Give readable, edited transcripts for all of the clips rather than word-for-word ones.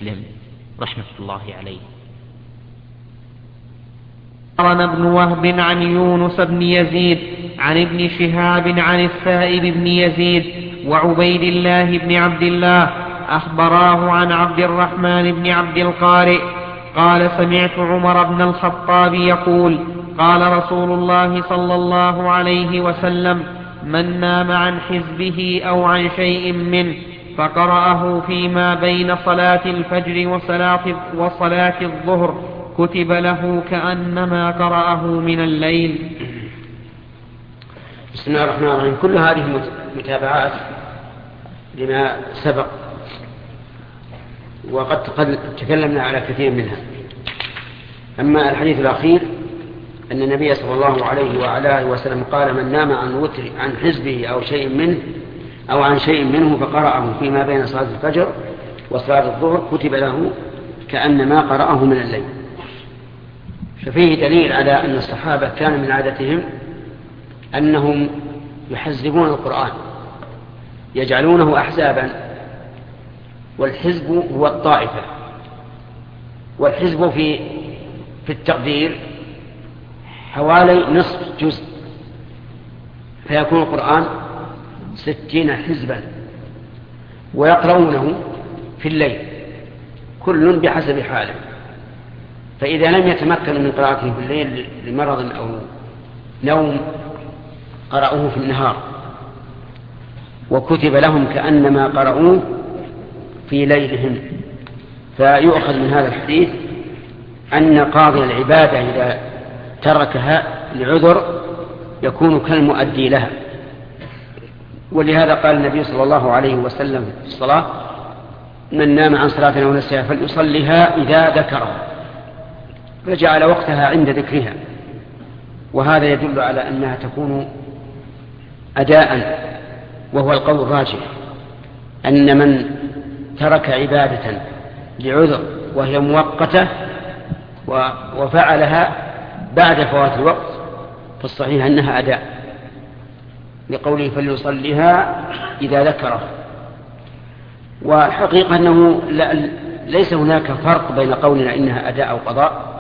مسلم رحمة الله عليه. أخبرنا ابن وهب عن يونس بن يزيد عن ابن شهاب عن السائب بن يزيد وعبيد الله بن عبد الله أخبراه عن عبد الرحمن بن عبد القارئ قال سمعت عمر بن الخطاب يقول قال رسول الله صلى الله عليه وسلم من نام عن حزبه أو عن شيء منه فقرأه فيما بين صلاة الفجر وصلاة الظهر كتب له كأنما قرأه من الليل. بسم الله الرحمن الرحيم. كل هذه متابعات لما سبق، وقد تكلمنا على كثير منها. أما الحديث الأخير أن النبي صلى الله عليه وعلى آله وسلم قال من نام عن حزبه أو عن شيء منه فقرأه فيما بين صلاة الفجر وصلاة الظهر كتب له كأنما قرأه من الليل. ففيه دليل على أن الصحابة كان من عادتهم أنهم يحزبون القرآن، يجعلونه أحزابا، والحزب هو الطائفة، والحزب في التقدير حوالي نصف جزء، فيكون القرآن 60 حزبا، ويقرؤونه في الليل كل بحسب حاله. فإذا لم يتمكن من قراءته في الليل لمرض أو نوم قرأوه في النهار، وكتب لهم كأنما قرأوه في ليلهم. فيؤخذ من هذا الحديث أن قاضي العبادة إذا تركها لعذر يكون كالمؤدي لها. ولهذا قال النبي صلى الله عليه وسلم في الصلاة من نام عن صلاة أو نسيها فليصلها إذا ذكرها، فجعل وقتها عند ذكرها. وهذا يدل على أنها تكون أداء، وهو القول الراجح أن من ترك عبادة لعذر وهي مؤقتة وفعلها بعد فوات الوقت فالصحيح أنها أداء، لقوله فليصليها إذا ذكره. والحقيقة أنه ليس هناك فرق بين قولنا إنها أداء أو قضاء،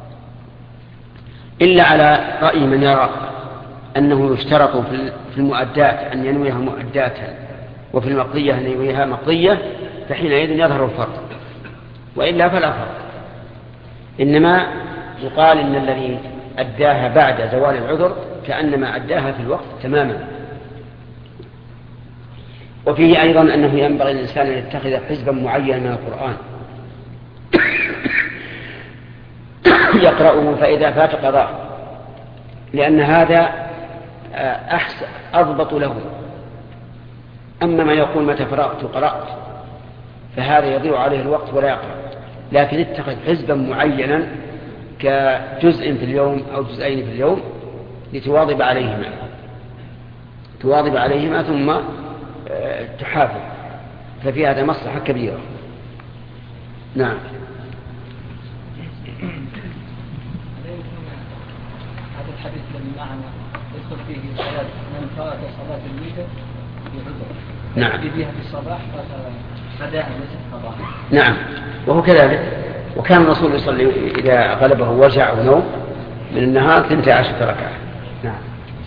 إلا على رأي من يرى أنه يشترط في المؤدات أن ينويها مؤدات، وفي المقضية أن ينويها مقضية، فحينئذ يظهر الفرق، وإلا فلا فرق. إنما يقال إن الذي أداها بعد زوال العذر كأنما أداها في الوقت تماما. وفيه أيضا أنه ينبغي الإنسان أن يتخذ حزبا معينا من القرآن يقرأه فإذا فات قضاه، لأن هذا أضبط له. أما ما يقول متى فرغت قرأت فهذا يضيع عليه الوقت ولا يقرأ، لكن اتخذ حزبا معينا كجزء في اليوم أو جزئين في اليوم لتواظب عليهما ثم تحافظ، ففي هذا مصلحة كبيرة. نعم. هذا الحديث الذي معنا يدخل فيه صلاة من فات صلاة الوتر بعذر، نعم، بها في الصباح أداء ليس قضاء. نعم، وهو كذلك. وكان الرسول يصلي إذا غلبه وجع أو نوم من النهار 12 ركعة. نعم.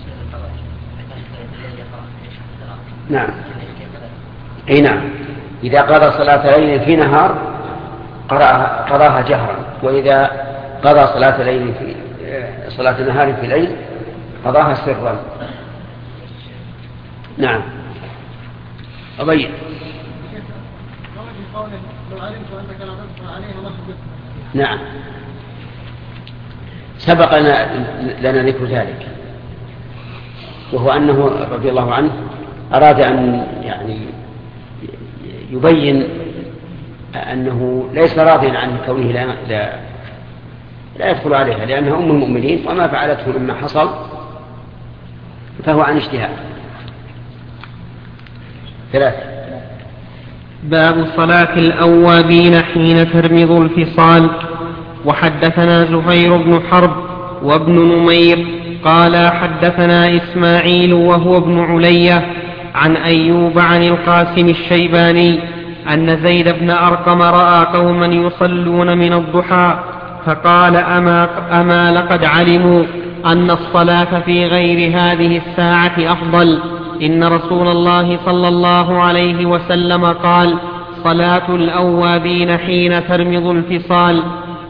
نعم. أي نعم، إذا قضى صلاة ليل في نهار قضاها جهرا، وإذا قضى صلاة ليل في صلاة نهار في ليل قضاها سرا. نعم. أبين. نعم، سبق لنا ذكر ذلك، وهو أنه رضي الله عنه أراد أن يبين أنه ليس راضيا عن كونه لا يدخل عليها، لأنها أم المؤمنين، وما فعلته مما حصل فهو عن اجتهاد. 3. باب صلاة الأوابين حين ترمض الفصال. وحدثنا زهير بن حرب وابن نمير قال حدثنا إسماعيل وهو ابن علية عن أيوب عن القاسم الشيباني أن زيد بن أرقم رأى قوما يصلون من الضحى فقال أما لقد علموا أن الصلاة في غير هذه الساعة أفضل. إن رسول الله صلى الله عليه وسلم قال صلاة الأوابين حين ترمض الفصال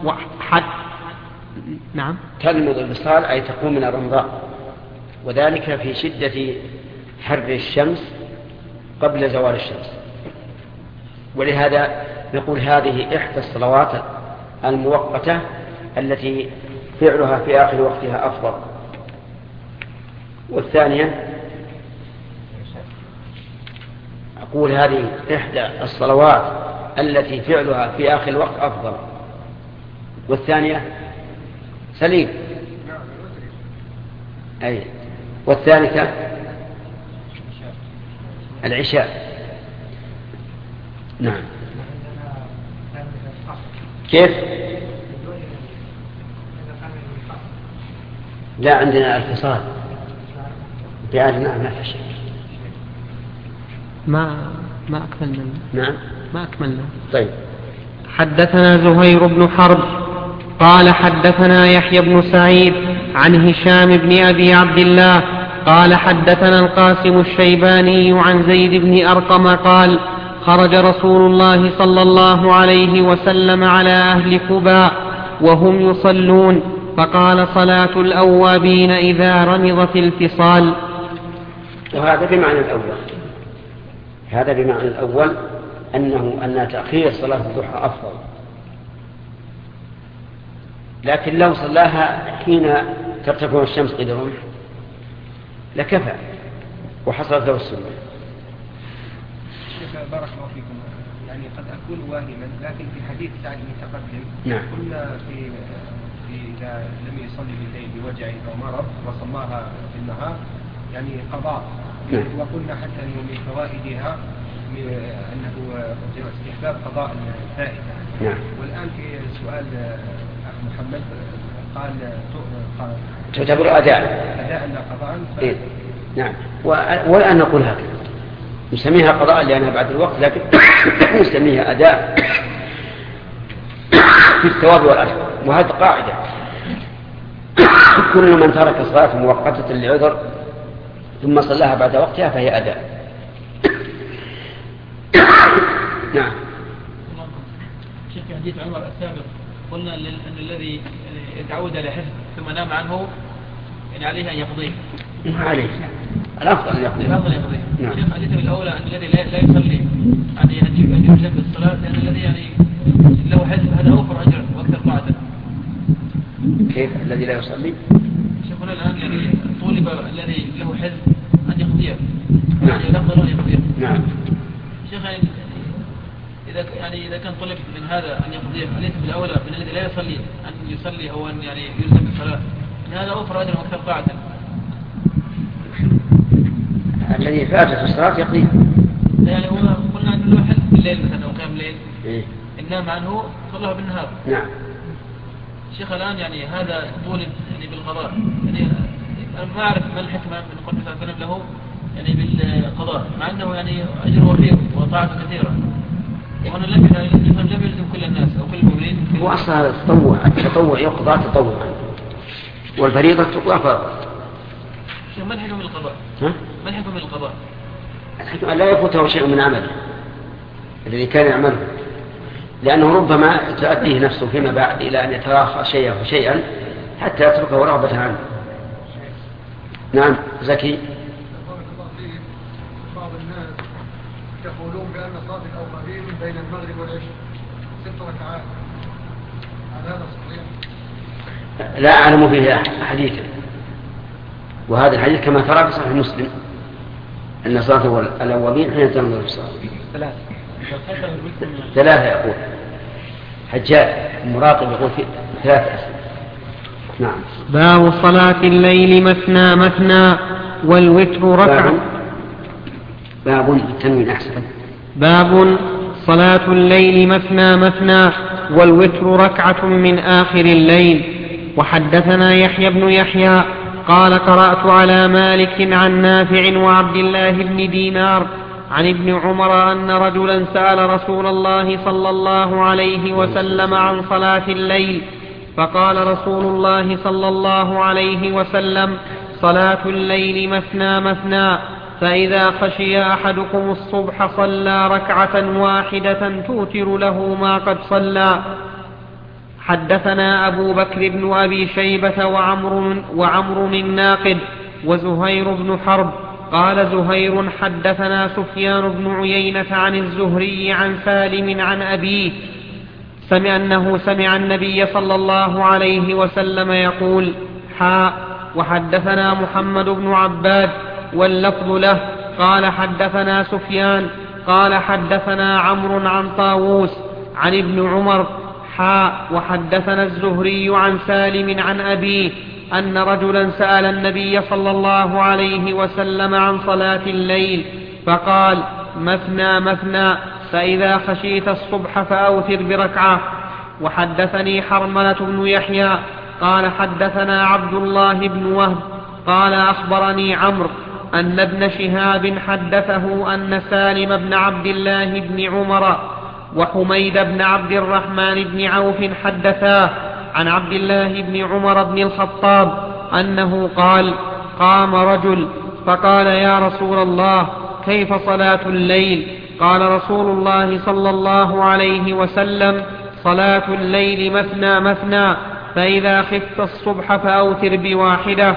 نعم ترمض الفصال أي تقوم من الرمضاء، وذلك في شدة حر الشمس قبل زوال الشمس. ولهذا نقول هذه إحدى الصلوات المؤقتة التي فعلها في آخر وقتها أفضل. والثانية أقول هذه إحدى الصلوات التي فعلها في آخر الوقت أفضل. والثانية سليم أي. والثالثة العشاء. نعم. كيف؟ لا عندنا الفصال بعدنا ما في شيء. ما أكملنا. نعم ما أكملنا. طيب. حدثنا زهير بن حرب قال حدثنا يحيى بن سعيد عن هشام بن أبي عبد الله قال حدثنا القاسم الشيباني عن زيد بن أرقم قال خرج رسول الله صلى الله عليه وسلم على أهل قباء وهم يصلون فقال صلاة الأوابين إذا رمضت الفصال. وهذا بمعنى الأول، هذا بمعنى الأول أن تأخير صلاة الضحى أفضل، لكن لو صلاها حين ترتفع الشمس قيد الرمح لكفى وحصلت له السنة. بارك الله فيكم. يعني قد أكون واهما، لكن في حديث سعد المتقدم نعم. قلنا في إذا لم يصلي بالليل بوجع أو مرض وصلاها في النهار يعني قضاء. نعم. وقلنا حتى أنه من فوائدها أنه استحباب قضاء الفائدة. نعم. والآن في سؤال أخ محمد قال تعتبر أداء لا قضاء. إيه؟ نعم. والآن نقول هكذا نسميها قضاء لأنها بعد الوقت، لكن نسميها أداء في الثواب والأجر. وهذه قاعدة كل من ترك صلاة مؤقتة لعذر ثم صلاها بعد وقتها فهي أداء. نعم. شيخ في حديث عمر السابق قلنا أن الذي تعود على حفظ ثم نام عنه يعني عليه أن يقضيه. عليه الأفضل أن يقضيه. الأفضل يقضيه. نعم. شيخ حديث الأولى أن الذي لا يصلي يعني أن يجب بالصلاة، لأن الذي يعني له حفظ هذا أوفر أجرا وأكثر طاعة. كيف الذي لا يصلي؟ شيخنا الآن يعني طولب الذي له حفظ أن يقضيه. نعم. يعني الأفضل أن يقضيه. نعم. شيخ إذا كان طلب من هذا أن يقضيه أليس بالأولى من الذي لا يصلي أن يصلي أو أن يعني يلزم بالصلاة؟ هذا أوفر أجرا وأكثر طاعة. الذي فاتت الصلاة يقضيه. يعني هو قلنا أنه له حفظ بالليل مثلا أو قيام الليل. إيه؟ إن نام عنه صلاه بالنهار. نعم. شيخ الآن يعني هذا طول يعني بالقضاء، يعني أنا ما أعرف ما الحكمة من قول صلى الله عليه وسلم له يعني بالقضاء، مع أنه يعني أجر وفير وطاعة كثيرة، وأنا لم يلزم كل الناس أو كل المؤمنين. هو أصلا هذا التطوع يقضى تطوعا والفريضة تقضى فرضا. شيخ ما الحكمة من القضاء؟ ما الحكمة من القضاء؟ الحكمة لا يفوته شيء من عمله الذي كان يعمله، لأنه ربما تؤديه نفسه فيما بعد إلى أن يتراخى شيئا فشيئا حتى يتركه رغبة عنه. نعم. زكي. بعض الناس يقولون بأن صلاة الأوابين بين المغرب والعشاء 6 ركعات، هل هذا صحيح؟ لا أعلم فيه حديثا، وهذا الحديث كما ترى في صحيح مسلم أن صلاة الأوابين حين تنظر الصلاة 3 يقول حجاج مراقب يقول في 3 أسئلة. نعم. باب صلاة الليل مثنى مثنى والوتر ركعة. باب التنوين أحسن. باب صلاة الليل مثنى مثنى والوتر ركعة من آخر الليل. وحدثنا يحيى بن يحيى قال قرأت على مالك عن نافع وعبد الله بن دينار عن ابن عمر أن رجلا سأل رسول الله صلى الله عليه وسلم عن صلاة الليل، فقال رسول الله صلى الله عليه وسلم: صلاة الليل مثنى مثنى، فإذا خشي أحدكم الصبح صلى ركعة واحدة توتر له ما قد صلى. حدثنا أبو بكر بن أبي شيبة وعمر الناقد وزهير بن حرب. قال زهير: حدثنا سفيان بن عيينة عن الزهري عن سالم عن أبيه أنه سمع النبي صلى الله عليه وسلم يقول: وحدثنا محمد بن عباد واللفظ له قال حدثنا سفيان قال حدثنا عمرو عن طاووس عن ابن عمر وحدثنا الزهري عن سالم عن أبيه أن رجلا سأل النبي صلى الله عليه وسلم عن صلاة الليل فقال: مثنى مثنى، فإذا خشيت الصبح فأوتر بركعة. وحدثني حرملة بن يحيى قال حدثنا عبد الله بن وهب قال أخبرني عمرو أن ابن شهاب حدثه أن سالم بن عبد الله بن عمر وحميد بن عبد الرحمن بن عوف حدثاه عن عبد الله بن عمر بن الخطاب أنه قال: قام رجل فقال: يا رسول الله، كيف صلاة الليل؟ قال رسول الله صلى الله عليه وسلم: صلاة الليل مثنى مثنى، فإذا خفت الصبح فأوتر بواحدة.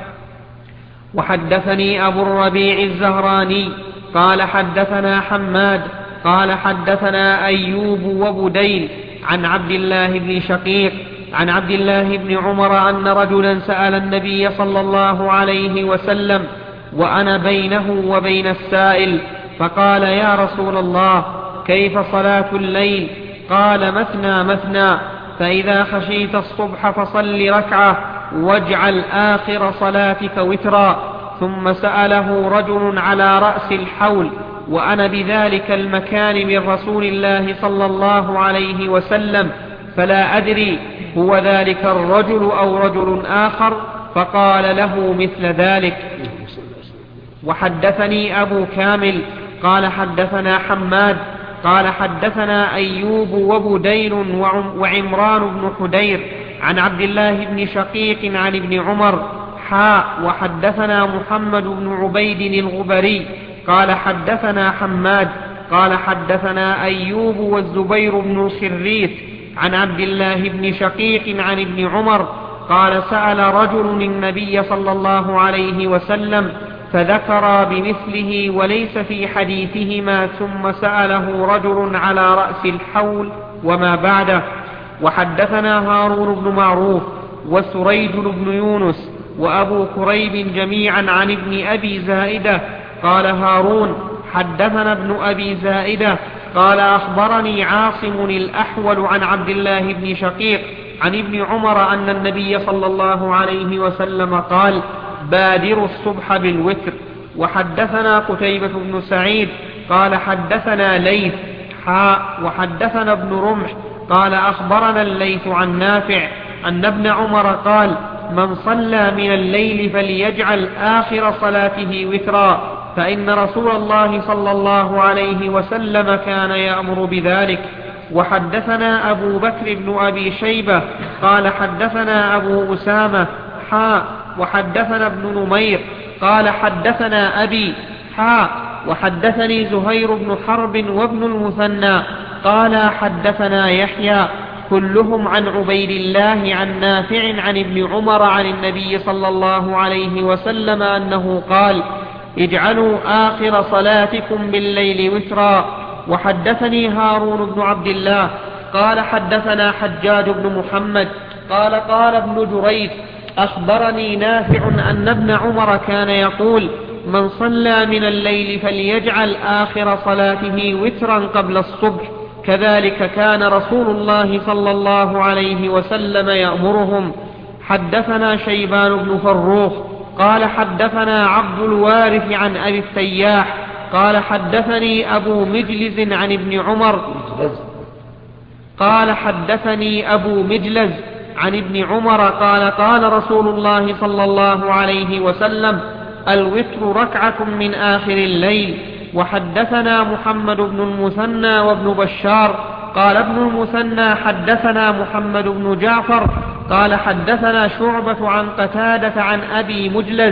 وحدثني أبو الربيع الزهراني قال حدثنا حماد قال حدثنا أيوب وبديل عن عبد الله بن شقيق عن عبد الله بن عمر أن رجلا سأل النبي صلى الله عليه وسلم وأنا بينه وبين السائل، فقال: يا رسول الله، كيف صلاة الليل؟ قال: مثنى مثنى، فإذا خشيت الصبح فصل ركعة واجعل آخر صلاتك وترا. ثم سأله رجل على رأس الحول وأنا بذلك المكان من رسول الله صلى الله عليه وسلم، فلا أدري هو ذلك الرجل أو رجل آخر، فقال له مثل ذلك. وحدثني أبو كامل قال حدثنا حماد قال حدثنا أيوب وبديل وعمران بن حدير عن عبد الله بن شقيق عن ابن عمر وحدثنا محمد بن عبيد الغبري قال حدثنا حماد قال حدثنا أيوب والزبير بن الخريث عن عبد الله بن شقيق عن ابن عمر قال: سأل رجل النبي صلى الله عليه وسلم فذكر بمثله وليس في حديثهما، ثم سأله رجل على رأس الحول وما بعده. وحدثنا هارون بن معروف وسريج بن يونس وأبو كريب جميعا عن ابن أبي زائدة قال هارون: حدثنا ابن أبي زائدة قال: أخبرني عاصم الأحول عن عبد الله بن شقيق عن ابن عمر أن النبي صلى الله عليه وسلم قال: بادروا الصبح بالوتر. وحدثنا قتيبة بن سعيد قال حدثنا ليث وحدثنا ابن رمح قال أخبرنا الليث عن نافع أن ابن عمر قال: من صلى من الليل فليجعل آخر صلاته وترا، فإن رسول الله صلى الله عليه وسلم كان يأمر بذلك. وحدثنا أبو بكر بن أبي شيبة قال حدثنا أبو أسامة وحدثنا ابن نمير قال حدثنا أبي وحدثني زهير بن حرب وابن المثنى قال حدثنا يحيى كلهم عن عبيد الله عن نافع عن ابن عمر عن النبي صلى الله عليه وسلم أنه قال: اجعلوا آخر صلاتكم بالليل وترا. وحدثني هارون بن عبد الله قال حدثنا حجاج بن محمد قال ابن جريج: أخبرني نافع أن ابن عمر كان يقول: من صلى من الليل فليجعل آخر صلاته وترا قبل الصبح، كذلك كان رسول الله صلى الله عليه وسلم يأمرهم. حدثنا شيبان بن فروخ قال حدثنا عبد الوارث عن أبي التياح قال حدثني أبو مجلز عن ابن عمر قال حدثني أبو مجلز عن ابن عمر قال رسول الله صلى الله عليه وسلم: الوتر ركعة من آخر الليل، وحدثنا محمد بن المثنى وابن بشار قال ابن المثنى حدثنا محمد بن جعفر قال حدثنا شعبة عن قتادة عن أبي مجلز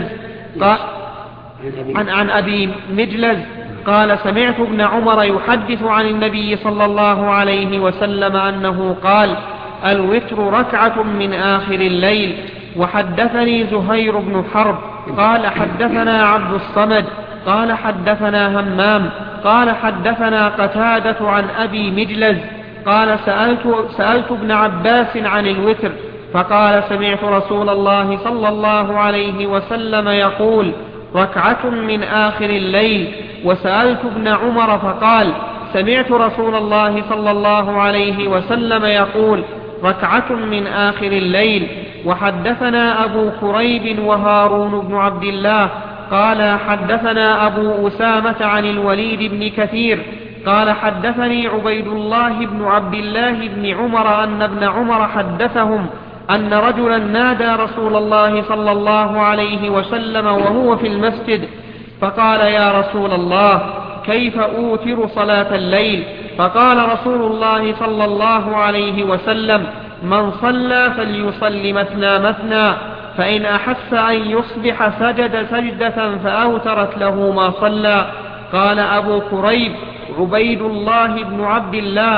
عن أبي مجلز قال سمعت ابن عمر يحدث عن النبي صلى الله عليه وسلم أنه قال الوتر ركعة من آخر الليل. وحدثني زهير بن حرب قال حدثنا عبد الصمد قال حدثنا همام قال حدثنا قتادة عن أبي مجلز قال سألت ابن عباس عن الوتر فقال سمعت رسول الله صلى الله عليه وسلم يقول ركعة من آخر الليل. وسألت ابن عمر فقال سمعت رسول الله صلى الله عليه وسلم يقول ركعة من آخر الليل. وحدثنا أبو كريب وهارون بن عبد الله قال حدثنا أبو أسامة عن الوليد بن كثير قال حدثني عبيد الله بن عبد الله بن عمر أن ابن عمر حدثهم أن رجلا نادى رسول الله صلى الله عليه وسلم وهو في المسجد فقال يا رسول الله كيف أوتر صلاة الليل؟ فقال رسول الله صلى الله عليه وسلم من صلى فليصل مثنى مثنى فإن أحس أن يصبح سجد سجدة فأوترت له ما صلى. قال أبو كريب عبيد الله بن عبد الله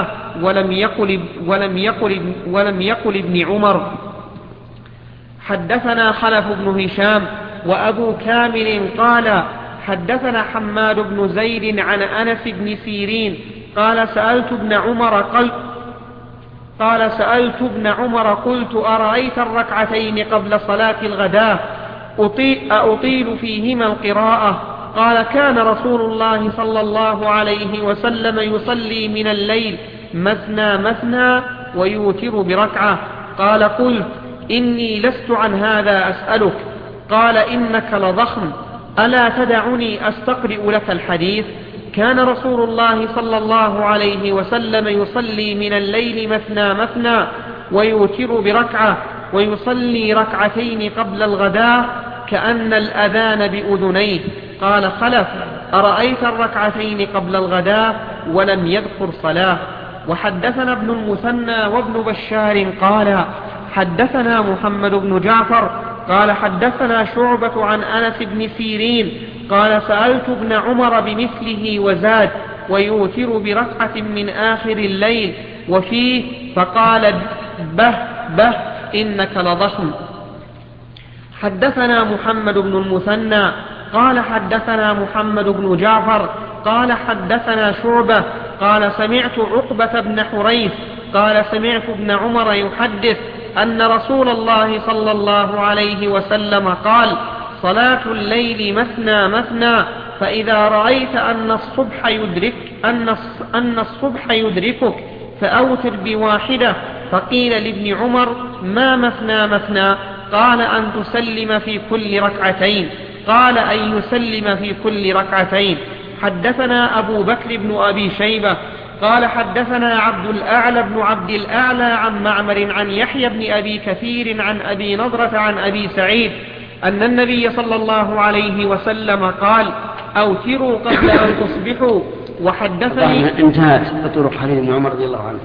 ولم يقل ابن عمر. حدثنا خلف بن هشام وأبو كامل قال حدثنا حماد بن زيد عن أنس بن سيرين قال سألت ابن عمر قلت أرأيت الركعتين قبل صلاة الغداء أطيل فيهما القراءة؟ قال كان رسول الله صلى الله عليه وسلم يصلي من الليل مثنى مثنى ويوتر بركعة. قال قلت إني لست عن هذا أسألك. قال إنك لضخم ألا تدعني أستقرئ لك الحديث؟ كان رسول الله صلى الله عليه وسلم يصلي من الليل مثنى مثنى ويوتر بركعة ويصلي ركعتين قبل الغداء كأن الأذان بأذنيه. قال خلف أرأيت الركعتين قبل الغداء ولم يذكر صلاة. وحدثنا ابن المثنى وابن بشار قال حدثنا محمد بن جعفر قال حدثنا شعبة عن أنس بن سيرين قال سألت ابن عمر بمثله وزاد ويوتر بركعة من آخر الليل وفيه فقال به به إنك لضخم. حدثنا محمد بن المثنى قال حدثنا محمد بن جعفر قال حدثنا شعبة قال سمعت عقبة بن حريث قال سمعت ابن عمر يحدث أن رسول الله صلى الله عليه وسلم قال صلاة الليل مثنى مثنى فإذا رأيت أن الصبح يدركك فأوتر بواحدة. فقيل لابن عمر ما مثنى مثنى؟ قال أن تسلم في كل ركعتين. قال أن يسلم في كل ركعتين. حدثنا أبو بكر بن أبي شيبة قال حدثنا عبد الأعلى بن عبد الأعلى عن معمر عن يحيى بن أبي كثير عن أبي نضرة عن أبي سعيد أن النبي صلى الله عليه وسلم قال أوتروا قبل أن تصبحوا. وحدثني انتهت طرق حديث ابن عمر رضي الله عنه.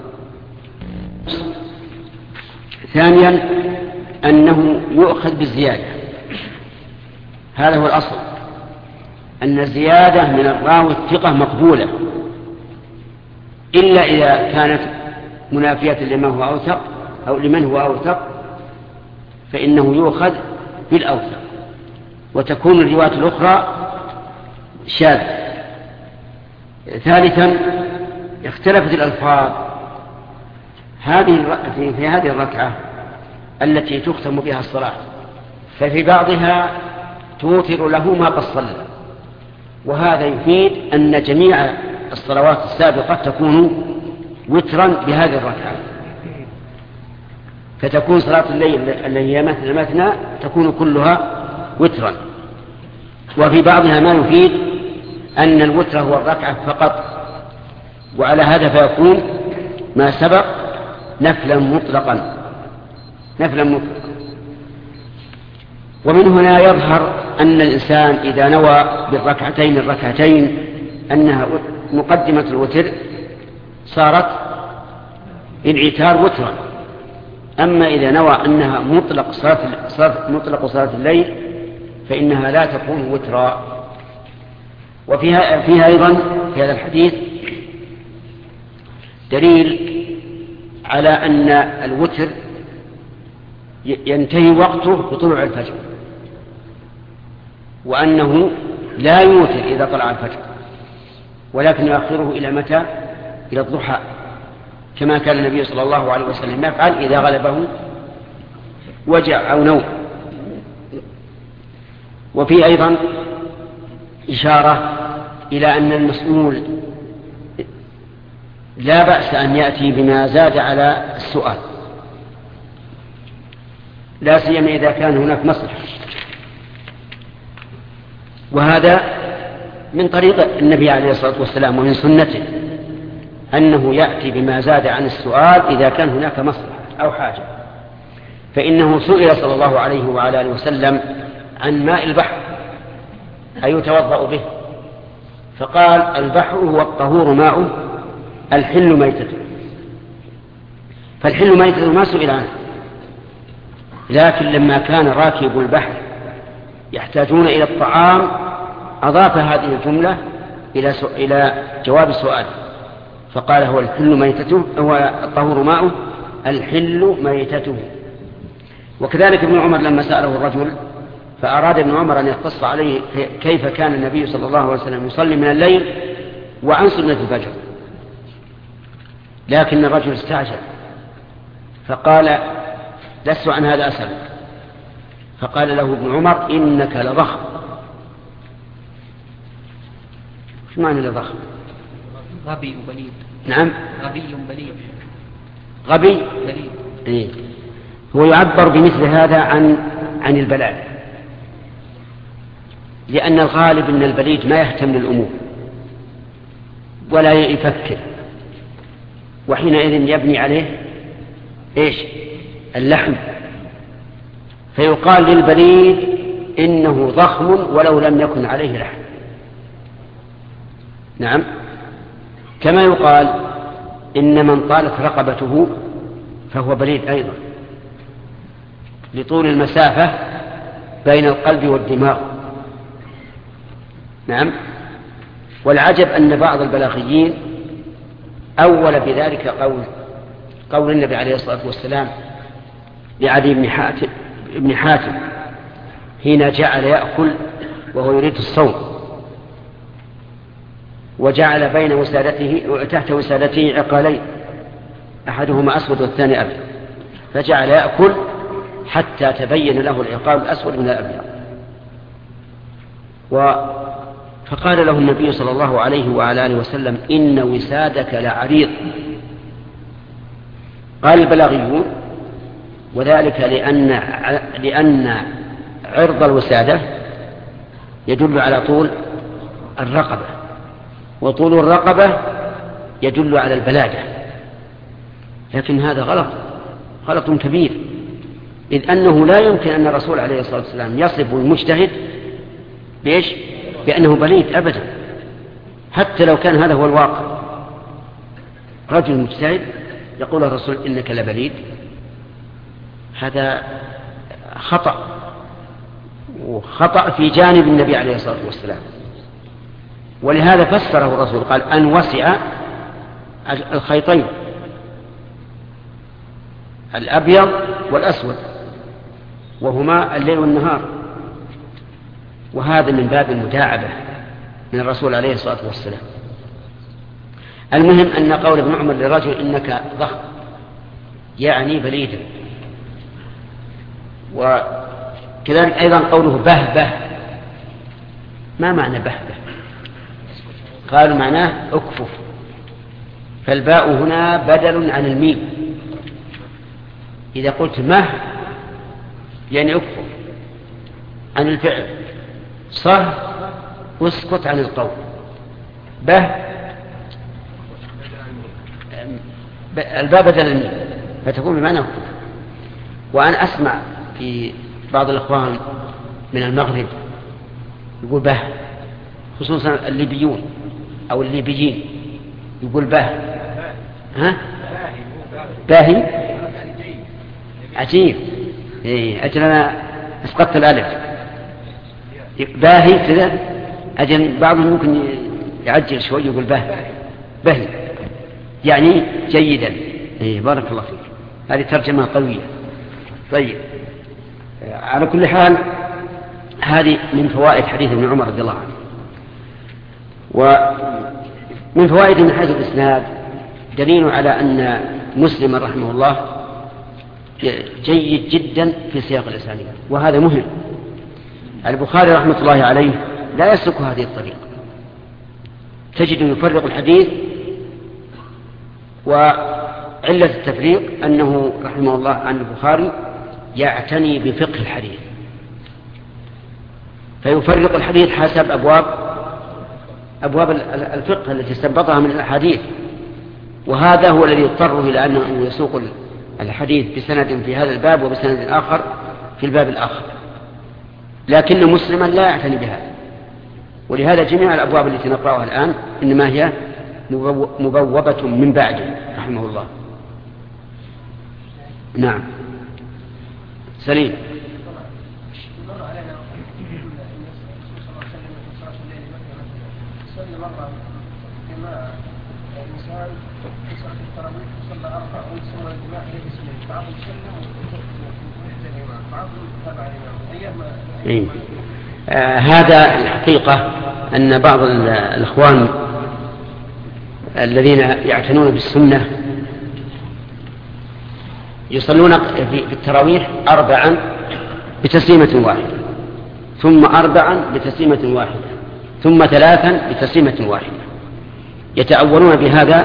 ثانيا أنه يؤخذ بالزيادة، هذا هو الأصل، أن الزيادة من الراوي الثقة مقبولة إلا إذا كانت منافية لمن هو أوثق فإنه يؤخذ بالأوثق وتكون الروايات الأخرى شاذة. ثالثا اختلفت الألفاظ في هذه الركعة التي تختم بها الصلاة، ففي بعضها توتر له ما قد صلى، وهذا يفيد أن جميع الصلوات السابقة تكون وترا بهذه الركعة، فتكون صلاة الليل التي هي مثنى مثنى تكون كلها وترا. وفي بعضها ما يفيد أن الوتر هو الركعة فقط، وعلى هذا فيكون ما سبق نفلا مطلقا. ومن هنا يظهر أن الإنسان إذا نوى بالركعتين أنها مقدمة الوتر صارت العتار وترا. أما إذا نوى أنها مطلق صلاة الليل فإنها لا تكون وترا. وفيها أيضا في هذا الحديث دليل على أن الوتر ينتهي وقته بطلوع الفجر، وأنه لا يوتر إذا طلع الفجر، ولكن يؤخره إلى متى؟ إلى الضحى، كما كان النبي صلى الله عليه وسلم يفعل إذا غلبه وجع أو نوم. وفي أيضا إشارة إلى أن المسؤول لا بأس أن يأتي بما زاد على السؤال، لا سيما إذا كان هناك مصلحة. وهذا من طريق النبي عليه الصلاة والسلام ومن سنته أنه يأتي بما زاد عن السؤال إذا كان هناك مصلحة أو حاجة. فإنه سئل صلى الله عليه وعلى آله وسلم عن ماء البحر أيتوضأ به؟ فقال البحر هو الطهور ماؤه الحل ميتته. فالحل ميتته ما سئل عنه، لكن لما كان راكب البحر يحتاجون إلى الطعام أضاف هذه الجملة إلى جواب السؤال، فقال هو الحل ميتته، هو الطهور ماؤه الحل ميتته. وكذلك ابن عمر لما سأله الرجل فأراد ابن عمر أن يقص عليه كيف كان النبي صلى الله عليه وسلم يصلي من الليل وعن سنة الفجر، لكن الرجل استعجل فقال لست عن هذا أسألك. فقال له ابن عمر إنك لضخم. شو معنى لضخم؟ غبي وبليد. نعم، غبي بليد. غبي بليد. إيه؟ هو يعبر بمثل هذا عن البلاد، لأن الغالب أن البليد ما يهتم للأمور ولا يفكر، وحينئذ يبني عليه إيش؟ اللحم، فيقال للبليد إنه ضخم ولو لم يكن عليه لحم. نعم، كما يقال إن من طالت رقبته فهو بليد أيضا لطول المسافة بين القلب والدماغ. نعم. والعجب أن بعض البلاغيين أول بذلك قول النبي عليه الصلاة والسلام لعدي بن حاتم حين جعل يأكل وهو يريد الصوم، وجعل بين وسادته وتحت وسادته عقالين أحدهما أسود والثاني أبيض، فجعل يأكل حتى تبين له العقال الأسود من الأبيض. فقال له النبي صلى الله عليه وعلى آله وسلم إن وسادك لعريض. قال البلاغيون وذلك لأن عرض الوسادة يدل على طول الرقبة، وطول الرقبة يدل على البلادة، لكن هذا غلط كبير، إذ أنه لا يمكن أن الرسول عليه الصلاة والسلام يصف المجتهد بإيش؟ بأنه بليد أبدا، حتى لو كان هذا هو الواقع. رجل مجتهد يقول الرسول إنك لبليد، هذا خطأ في جانب النبي عليه الصلاة والسلام. ولهذا فسره الرسول قال أن وسع الخيطين الأبيض والأسود وهما الليل والنهار، وهذا من باب المداعبة من الرسول عليه الصلاة والسلام. المهم أن قول ابن عمر للرجل إنك ضخم يعني بليدا. وكذلك أيضا قوله بهبه، ما معنى بهبه؟ قالوا معناه أكفف، فالباء هنا بدل عن الميم. إذا قلت مه يعني أكفف عن الفعل، صه اسكت عن القول، به الباء بدل الميم فتكون بمعنى أكفف. وأنا أسمع في بعض الأخوان من المغرب يقول به، خصوصا الليبيون أو الليبيين يقول به. ها؟ باهي عجيب. أجل أنا اسقطت الألف. باهي كذا. أجل بعضهم ممكن يعجل شوي يقول باهي يعني جيدا. بارك الله فيك. هذه ترجمة قوية. طيب على كل حال هذه من فوائد حديث ابن عمر رضي الله عنه. ومن فوائد من حيث الإسناد دليل على أن مسلم رحمه الله جيد جدا في سياق الإسانيد، وهذا مهم. البخاري رحمة الله عليه لا يسلك هذه الطريقة، تجد يفرق الحديث، وعلة التفريق أنه رحمه الله عن البخاري يعتني بفقه الحديث، فيفرق الحديث حسب أبواب الفقه التي استنبطها من الأحاديث، وهذا هو الذي يضطره إلى أنه يسوق الحديث بسند في هذا الباب وبسند آخر في الباب الآخر، لكن مسلما لا يعتني بهذا. ولهذا جميع الأبواب التي نقرأها الآن إنما هي مبوبة من بعده رحمه الله. نعم سليم. هذا الحقيقة أن بعض الإخوان الذين يعتنون بالسنة يصلون في التراويح 4 بتسليمة واحدة، ثم 4 بتسليمة واحدة، ثم 3 بتسليمة واحدة، يتأولون بهذا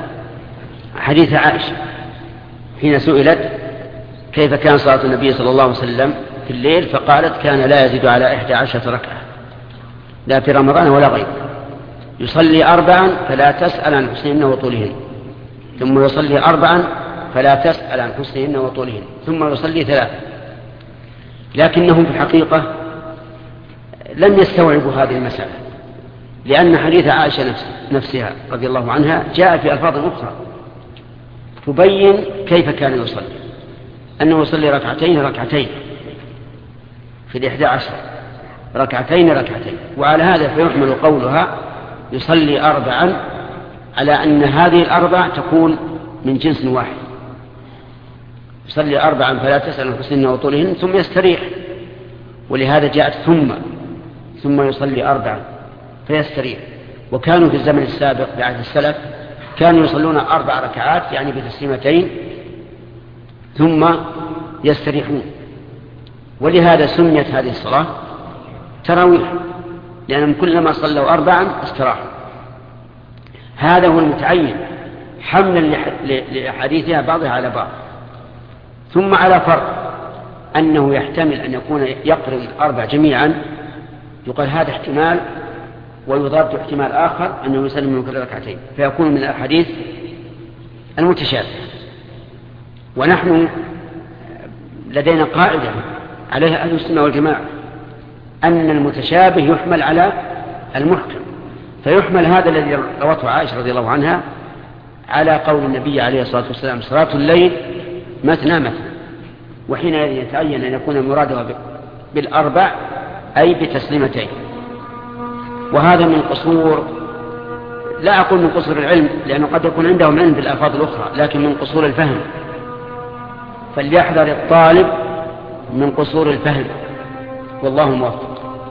حديث عائشة حين سئلت كيف كان صلاة النبي صلى الله عليه وسلم في الليل، فقالت كان لا يزيد على 11 ركعة لا في رمضان ولا غيره، يصلي 4 فلا تسأل عن حسنهن وطولهن، ثم يصلي 4 فلا تسأل عن حسنهن وطولهن، ثم يصلي 3. لكنهم في الحقيقة لم يستوعبوا هذه المسألة، لأن حديث عائشة نفسها رضي الله عنها جاء في ألفاظ أخرى تبين كيف كان يصلي، أنه يصلي ركعتين في 11 ركعتين، وعلى هذا فيحمل قولها يصلي 4 على أن هذه 4 تكون من جنس واحد، يصلي 4 فلا تسأل عن حسنهن وطولهن ثم يستريح، ولهذا جاءت ثم يصلي 4 فيستريح. وكانوا في الزمن السابق بعد السلف كانوا يصلون 4 ركعات يعني بتسليمتين ثم يستريحون، ولهذا سميت هذه الصلاة تراويح، لأنهم كلما صلوا 4 استراحوا. هذا هو المتعين حملا لأحاديثها بعضها على بعض. ثم على فرق أنه يحتمل أن يكون يقرن 4 جميعا، يقال هذا احتمال، ويضاد احتمال آخر أنه يسلم من كل ركعتين، فيكون من الأحاديث المتشابه. ونحن لدينا قاعدة عليها أهل السنة والجماعة، أن المتشابه يحمل على المحكم، فيحمل هذا الذي روته عائشة رضي الله عنها على قول النبي عليه الصلاة والسلام صلاة الليل مثنى، وحينئذ يتعين أن يكون المراد بال4 أي بتسليمتين. وهذا من قصور، لا أقول من قصور العلم لأنه قد يكون عندهم علم بالألفاظ الأخرى، لكن من قصور الفهم، فليحذر الطالب من قصور الفهم، والله موفق.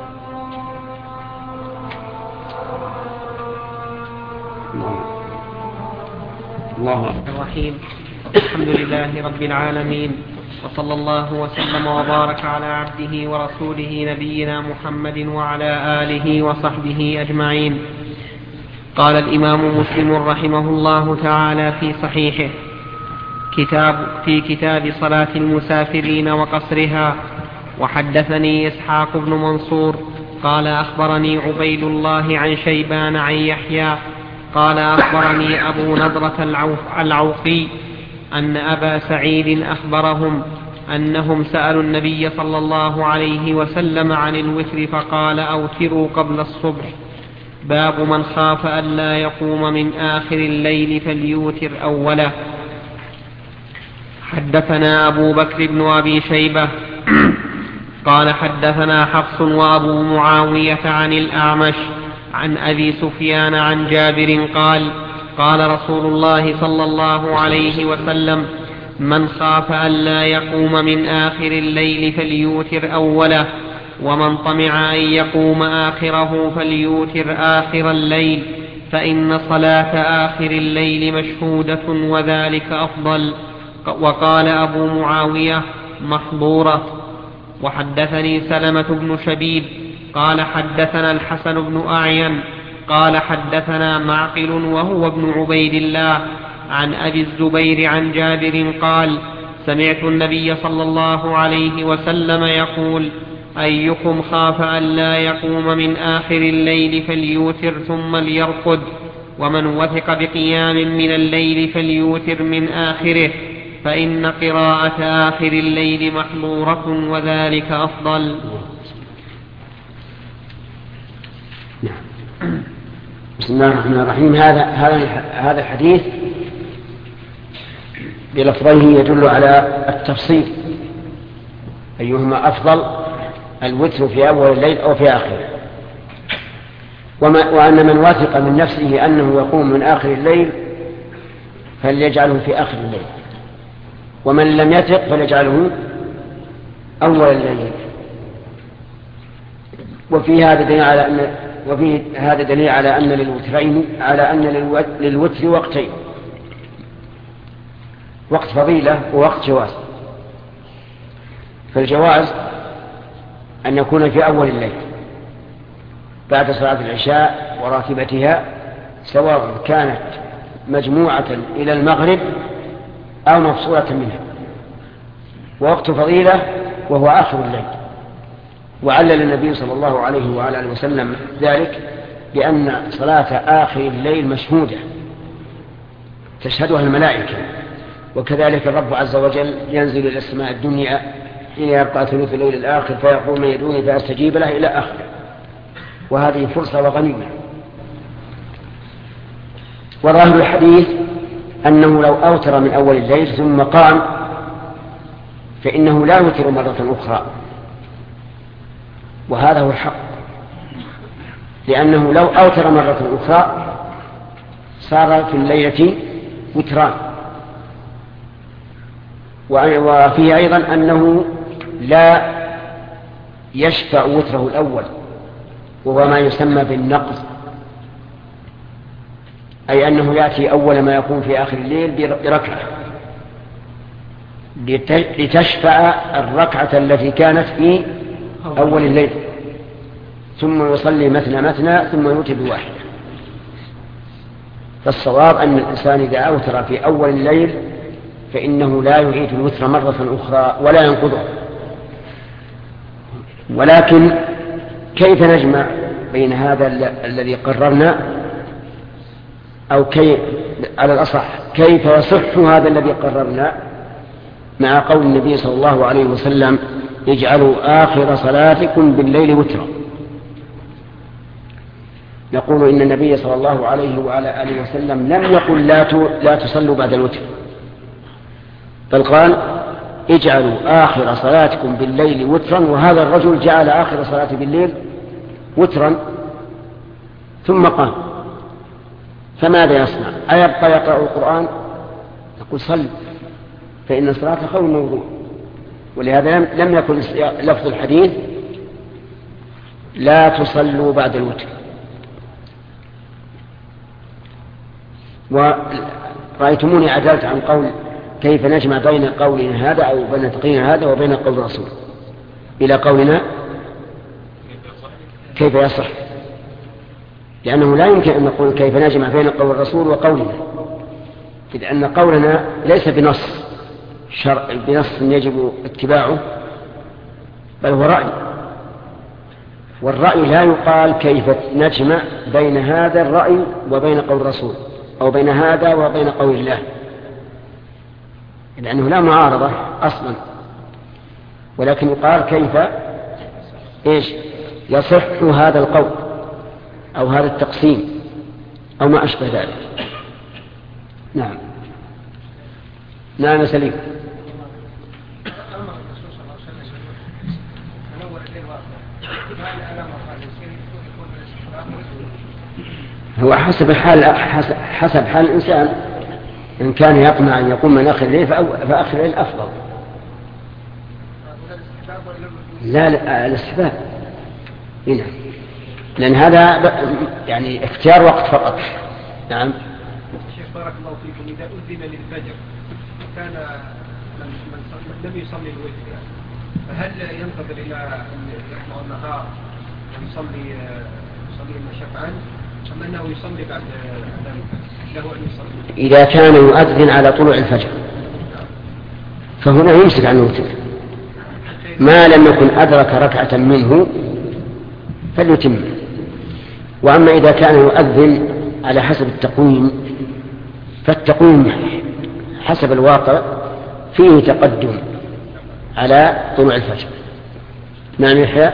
الله الرحيم. الحمد لله رب العالمين، وصلى الله وسلم وبارك على عبده ورسوله نبينا محمد وعلى آله وصحبه أجمعين. قال الإمام مسلم رحمه الله تعالى في صحيحه في كتاب صلاة المسافرين وقصرها: وحدثني إسحاق بن منصور قال أخبرني عبيد الله عن شيبان عن يحيى قال أخبرني أبو نضرة العوقي أن أبا سعيد أخبرهم أنهم سألوا النبي صلى الله عليه وسلم عن الوتر فقال: أوتروا قبل الصبح. باب من خاف ألا يقوم من آخر الليل فليوتر أوله. حدثنا أبو بكر بن أبي شيبة قال حدثنا حفص وأبو معاوية عن الأعمش عن أبي سفيان عن جابر قال قال رسول الله صلى الله عليه وسلم من خاف ألا يقوم من آخر الليل فليوتر أوله ومن طمع أن يقوم آخره فليوتر آخر الليل فإن صلاة آخر الليل مشهودة وذلك أفضل. وقال أبو معاوية محظورة. وحدثني سلمة بن شبيب قال حدثنا الحسن بن أعين قال حدثنا معقل وهو ابن عبيد الله عن أبي الزبير عن جابر قال سمعت النبي صلى الله عليه وسلم يقول أيكم خاف ألا يقوم من آخر الليل فليوتر ثم ليرقد ومن وثق بقيام من الليل فليوتر من آخره فإن قراءة آخر الليل محظورة وذلك أفضل. بسم الله الرحمن الرحيم. هذا الحديث بلفظيه يدل على التفصيل أيهما أفضل الوتر في أول الليل أو في آخره، وأن من وثق من نفسه أنه يقوم من آخر الليل فليجعله في آخر الليل، ومن لم يثق فليجعله أول الليل. وفي هذا دليل على أن للوتر وقتين، وقت فضيلة ووقت جواز. فالجواز أن يكون في أول الليل بعد صلاة العشاء وراتبتها، سواء كانت مجموعة إلى المغرب أو مفصولة منها، ووقت فضيلة وهو آخر الليل. وعلل النبي صلى الله عليه وعلى وسلم ذلك بأن صلاة آخر الليل مشهودة تشهدها الملائكة، وكذلك الرب عز وجل ينزل إلى السماء الدنيا حين يبقى ثلث الليل الآخر فيقول من يدعوني فأستجيب له إلى آخره، وهذه فرصة وغنيمة. وظاهر الحديث أنه لو أوتر من أول الليل ثم قام فإنه لا يوتر مرة أخرى، وهذا هو الحق، لأنه لو أوتر مرة أخرى صار في الليلة وتران. وفيه أيضا أنه لا يشفع وتره الأول، وهو ما يسمى بالنقض، أي أنه يأتي أول ما يقوم في آخر الليل بركعة لتشفع الركعة التي كانت في أول الليل، ثم يصلي مثنى ثم يوتر بواحدة. فالصواب أن الإنسان إذا أوتر في أول الليل فإنه لا يعيد الوتر مرة أخرى ولا ينقضه. ولكن كيف نجمع بين هذا الذي قررنا، أو على الأصح كيف يصح هذا الذي قررنا مع قول النبي صلى الله عليه وسلم اجعلوا آخر صلاتكم بالليل وترا؟ نقول إن النبي صلى الله عليه وعلى آله وسلم لم يقل لا تصلوا بعد الوتر، بل قال اجعلوا آخر صلاتكم بالليل وترا. وهذا الرجل جعل آخر صلاته بالليل وترا ثم قام، فماذا يصنع؟ أيبقى يقرأ القرآن؟ نقول صل، فإن الصلاة خير من الوضوء. ولهذا لم يكن لفظ الحديث لا تصلوا بعد الوتر. ورأيتموني عدلت عن قول كيف نجمع بين قولنا هذا أو بين تقيينا هذا وبين قول الرسول إلى قولنا كيف يصح، لأنه لا يمكن أن نقول كيف نجمع بين قول الرسول وقولنا، إذ أن قولنا ليس بنص يجب اتباعه، بل هو رأي، والرأي لا يقال كيف نجمع بين هذا الرأي وبين قول الرسول أو بين هذا وبين قول الله، لأنه لا معارضة أصلا، ولكن يقال كيف يصح هذا القول. أو هذا التقسيم أو ما أشبه ذلك. نعم. نعم سليم. هو حسب حال الإنسان، إن كان يطمع أن يقوم من آخر الليل فآخر الليل أفضل. لا الاستحباب هنا، لأن هذا يعني اختيار وقت فقط. نعم. شيخ بارك الله فيكم، إذا أذن للفجر وكان من لم يصلي الوتر فهل ينتظر إلى أن يطلع النهار ويصلي شفعا أم أنه يصلي بعد له أن يصلي؟ إذا كان يؤذن على طلوع الفجر فهنا يمسك عن الوتر، ما لم يكن أدرك ركعة منه فليتم. وأما إذا كان يؤذن على حسب التقويم فالتقويم حسب الواقع فيه تقدم على طلوع الفجر. نعم يحيى.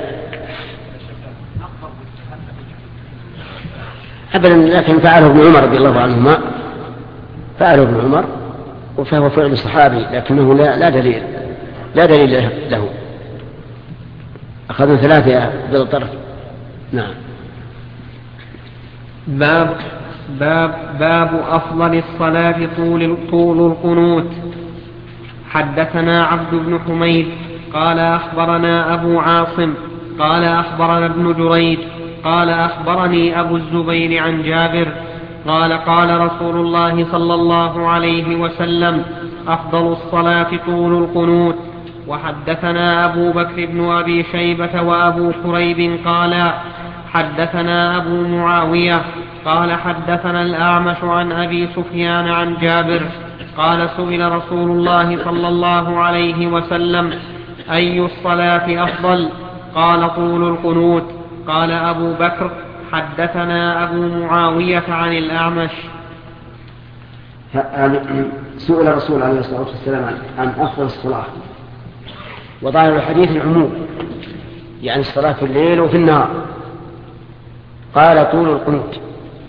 أبدا، لكن فعله ابن عمر رضي الله عنهما، فعله ابن عمر وفهو فعل الصحابي، لكنه لا دليل له. أخذنا 3 بالطرف. نعم. باب أفضل الصلاة طول القنوت. حدثنا عبد بن حميد قال أخبرنا أبو عاصم قال أخبرنا ابن جريج قال أخبرني أبو الزبير عن جابر قال قال رسول الله صلى الله عليه وسلم: أفضل الصلاة طول القنوت. وحدثنا أبو بكر بن أبي شيبة وأبو كريب قال حدثنا أبو معاوية قال حدثنا الأعمش عن أبي سفيان عن جابر قال سئل رسول الله صلى الله عليه وسلم: أي الصلاة أفضل؟ قال طول القنوت. قال أبو بكر: حدثنا أبو معاوية عن الأعمش. سئل الرسول عليه الصلاة والسلام عن أفضل الصلاة، وظاهر الحديث العموم، يعني الصلاة في الليل وفي النهار. قال طول القنوت.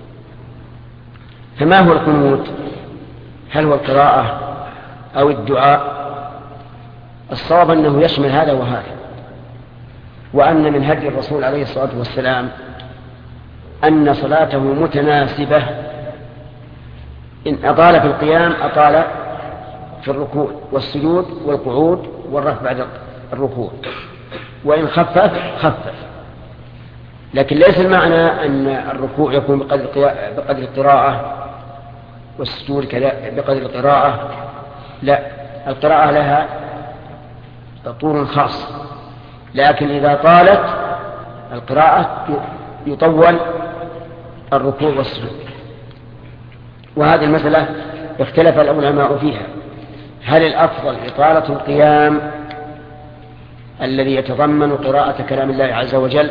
فما هو القنوت؟ هل هو القراءة أو الدعاء؟ الصواب أنه يشمل هذا وهذا، وأن من هدي الرسول عليه الصلاة والسلام أن صلاته متناسبة، إن أطال في القيام أطال في الركوع والسجود والقعود والرفع بعد الركوع، وإن خفف خفف. لكن ليس المعنى أن الركوع يكون بقدر القراءة والسجود بقدر القراءة، لا، القراءة لها طول خاص، لكن إذا طالت القراءة يطول الركوع والسجود. وهذه المسألة اختلف العلماء فيها، هل الأفضل إطالة القيام الذي يتضمن قراءة كلام الله عز وجل،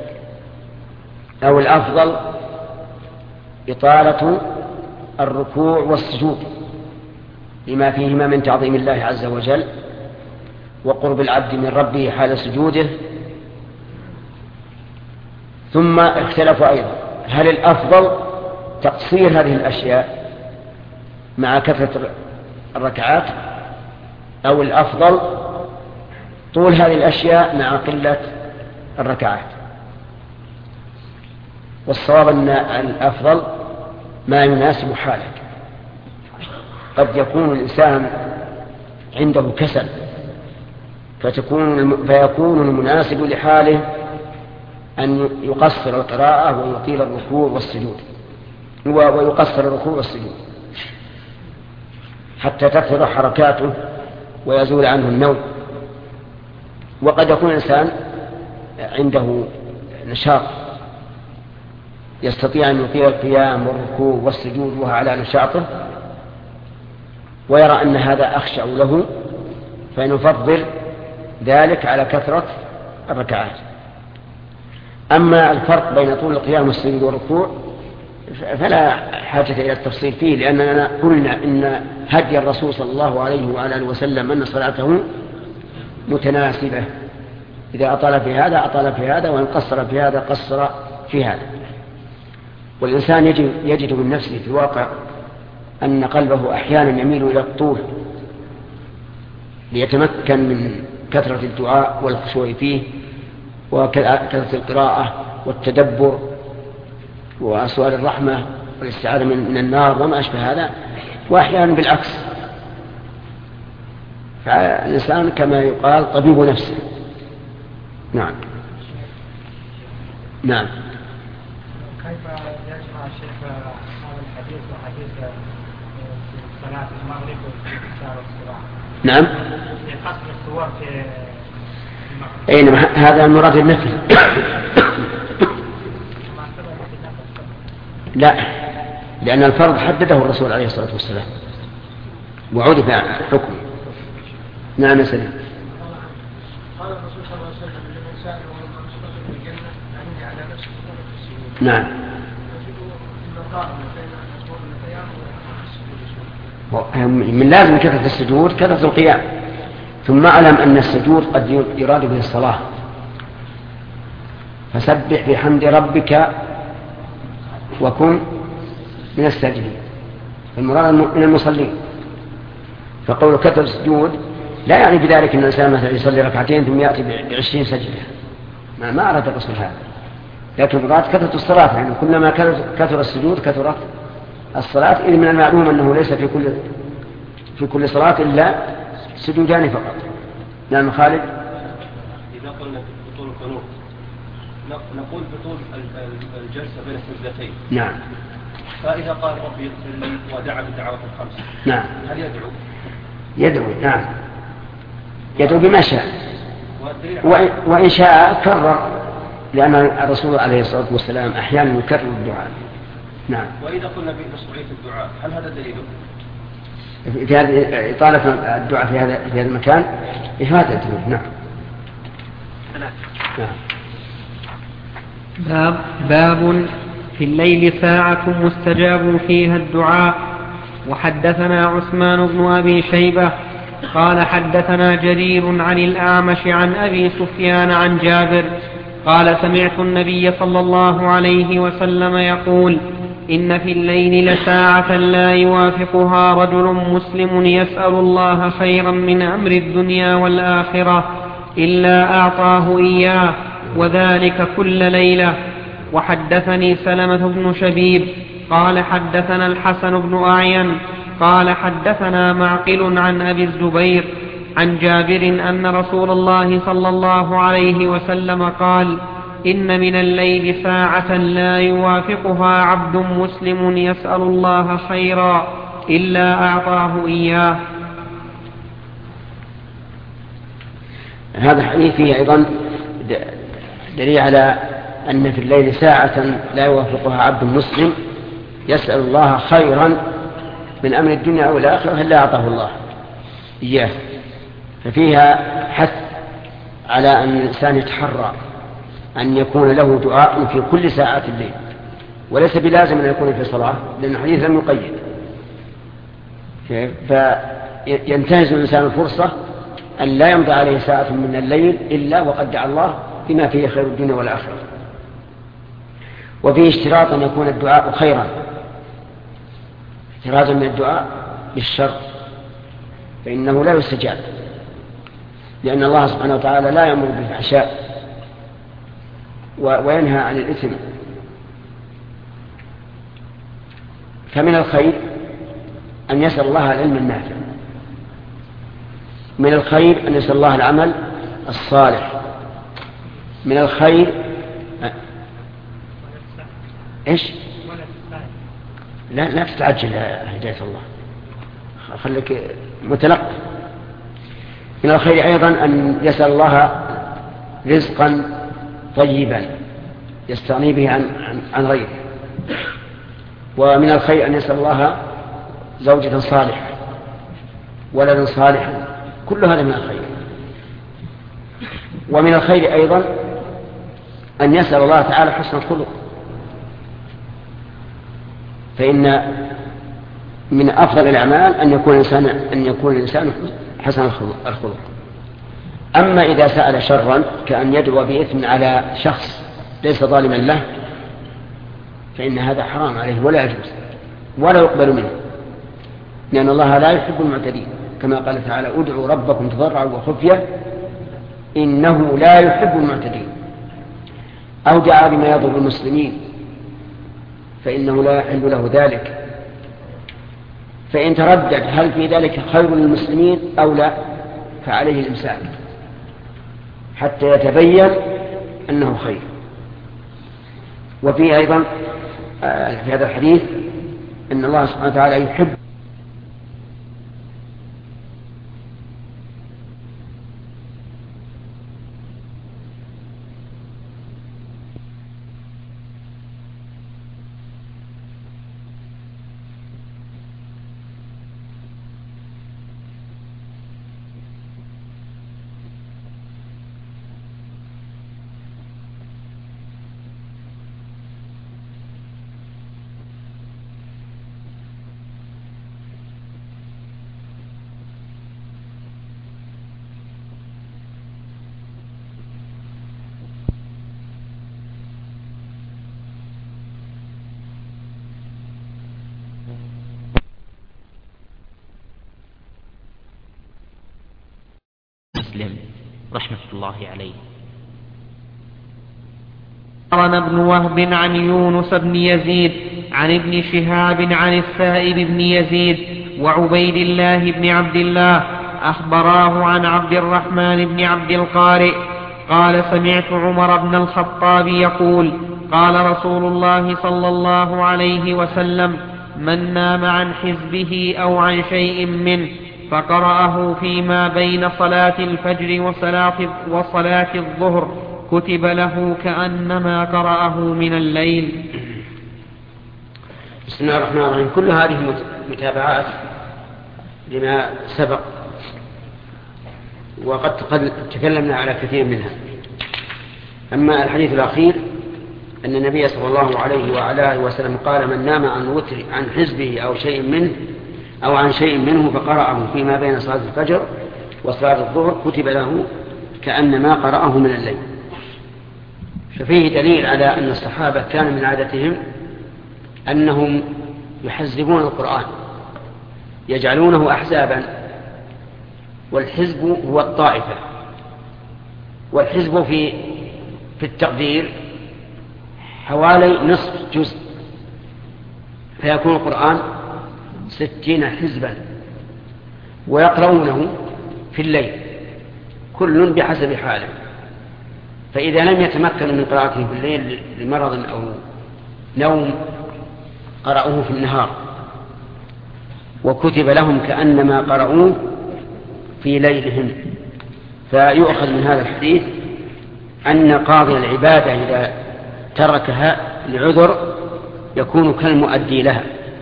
أو الأفضل إطالة الركوع والسجود لما فيهما من تعظيم الله عز وجل وقرب العبد من ربه حال سجوده. ثم اختلفوا أيضا هل الأفضل تقصير هذه الأشياء مع كثرة الركعات، أو الأفضل طول هذه الأشياء مع قلة الركعات. والصواب أن الأفضل ما يناسب حالك. قد يكون الإنسان عنده كسل فيكون المناسب لحاله أن يقصر القراءة ويطيل الركوع والسجود، ويقصر الركوع والسجود حتى تكثر حركاته ويزول عنه النوم. وقد يكون الإنسان عنده نشاط يستطيع أن يطيل القيام والركوع والسجود وهو على نشاطه، ويرى أن هذا أخشع له فنفضل ذلك على كثرة الركعات. أما الفرق بين طول القيام والسجود والركوع فلا حاجة إلى التفصيل فيه، لأننا قلنا إن هدي الرسول صلى الله عليه وعلى آله وسلم أن صلاته متناسبة، إذا أطال في هذا أطال في هذا، وإن قصر في هذا قصر في هذا. والإنسان يجد من نفسه في الواقع أن قلبه أحيانا يميل إلى الطول ليتمكن من كثرة الدعاء والخشوع فيه وكثرة القراءة والتدبر وسؤال الرحمة والاستعاذة من النار وما أشبه هذا، وأحيانا بالعكس. فالإنسان كما يقال طبيب نفسه. نعم. نعم. كيف يجمع الشيخ هذا الحديث وحديث صلاة المغرب والإفطار والصباح؟ نعم. في قسم الصور في المغرب. أي نعم، هذا المراد النفل. لا، لأن الفرض حدده الرسول عليه الصلاة والسلام وعرف حكمه. نعم يا سلام. قال الرسول صلى الله عليه وسلم لمن سأل ومن صدق في الجنة أعني على نفسه في السجود. نعم. من لازم كثرة السجود كثرة القيام، ثم أعلم أن السجود قد يراد به الصلاة، فسبح بحمد ربك وكن من الساجدين، المراد من المصلين. فقول كثرة السجود لا يعني بذلك أن الإنسان مثلا يصلي ركعتين ثم يأتي ب20 سجدة، ما أراد الرسول هذا، لكن مراد كثرة الصلاة، يعني كلما كثر السجود كثرت الصلاة، إذ من المعلوم أنه ليس في كل صلاة إلا سجودان فقط. نعم خالد. إذا قلنا بطول القنوت نقول بطول الجلسة بين السجدتين. نعم. فإذا قال ربي يغفر لي ودعا بالدعوات الخمس، نعم، هل يدعو؟ يدعو. نعم، يدعو بما شاء، وإن شاء كرر، لأن الرسول عليه الصلاة والسلام أحيانا يكرر الدعاء. نعم. وإذا قلنا بمشروعية الدعاء هل هذا دليل؟ في هذه إطالة الدعاء في هذا المكان إفادة الدليل. نعم. نعم. باب في الليل ساعة مستجاب فيها الدعاء. وحدثنا عثمان بن أبي شيبة قال حدثنا جرير عن الأعمش عن أبي سفيان عن جابر قال سمعت النبي صلى الله عليه وسلم يقول إن في الليل لساعة لا يوافقها رجل مسلم يسأل الله خيرا من أمر الدنيا والآخرة إلا أعطاه إياه، وذلك كل ليلة. وحدثني سلمة بن شبيب قال حدثنا الحسن بن أعين قال حدثنا معقل عن أبي الزبير عن جابر أن رسول الله صلى الله عليه وسلم قال إن من الليل ساعة لا يوافقها عبد مسلم يسأل الله خيرا إلا أعطاه إياه. هذا الحديث فيه أيضا دليل على أن في الليل ساعة لا يوافقها عبد مسلم يسأل الله خيرا من أمر الدنيا أو الآخرة إلا أعطاه الله إياه. ففيها حث على أن الإنسان يتحرى أن يكون له دعاء في كل ساعات الليل، وليس بلازم أن يكون في صلاة، لأن الحديث لم يقيد. فينتهز الإنسان الفرصة أن لا يمضي عليه ساعة من الليل إلا وقد دعا الله بما فيه خير الدنيا والآخرة. وفيه اشتراط أن يكون الدعاء خيرا، احترازا من الدعاء بالشر، فإنه لا يستجاب، لأن الله سبحانه وتعالى لا يأمر بالفحشاء وينهى عن الإثم. فمن الخير أن يسأل الله العلم النافع، من الخير أن يسأل الله العمل الصالح، من الخير إيش؟ لا تتعجل هداية الله، خليك متلقى. من الخير أيضا أن يسأل الله رزقا طيبا يستغني به عن غيره. ومن الخير أن يسأل الله زوجة صالحة ولدا صالحا، كل هذا من الخير. ومن الخير أيضا أن يسأل الله تعالى حسن الخلق، فإن من أفضل الأعمال أن يكون الإنسان حسن الخلق. أما إذا سأل شرا كأن يدعو بإثم على شخص ليس ظالما له فإن هذا حرام عليه ولا يجوز ولا يقبل منه، لأن الله لا يحب المعتدين، كما قال تعالى ادعوا ربكم تضرعا وخفية إنه لا يحب المعتدين. أو دعا بما يضر المسلمين فإنه لا يحل له ذلك. فإن تردد هل في ذلك خير للمسلمين أو لا فعليه الإمساك حتى يتبين أنه خير. وفيه أيضا في هذا الحديث أن الله سبحانه وتعالى يحب مسلم رحمة الله عليه. قرن ابن وهب عن يونس بن يزيد عن ابن شهاب عن السائب بن يزيد وعبيد الله بن عبد الله أخبراه عن عبد الرحمن بن عبد القارئ قال سمعت عمر بن الخطاب يقول قال رسول الله صلى الله عليه وسلم من نام عن حزبه أو عن شيء منه فقرأه فيما بين صلاة الفجر وصلاة الظهر كتب له كأنما قرأه من الليل. بسم الله الرحمن الرحيم. كل هذه متابعات لما سبق وقد تكلمنا على كثير منها. أما الحديث الأخير أن النبي صلى الله عليه وعلى آله وسلم قال من نام عن حزبه أو عن شيء منه فقرأه فيما بين صلاة الفجر وصلاة الظهر كتب له كأنما قرأه من الليل. ففيه دليل على أن الصحابة كان من عادتهم أنهم يحزبون القرآن يجعلونه أحزابا، والحزب هو الطائفة، والحزب في التقدير حوالي نصف جزء، فيكون القرآن 60 حزبا ويقرؤونه في الليل كل بحسب حاله. فإذا لم يتمكنوا من قراءته في الليل لمرض أو نوم قرأوه في النهار وكتب لهم كأنما قرأوه في ليلهم. فيؤخذ من هذا الحديث أن قاضي العبادة إذا تركها لعذر يكون كالمؤدي لها.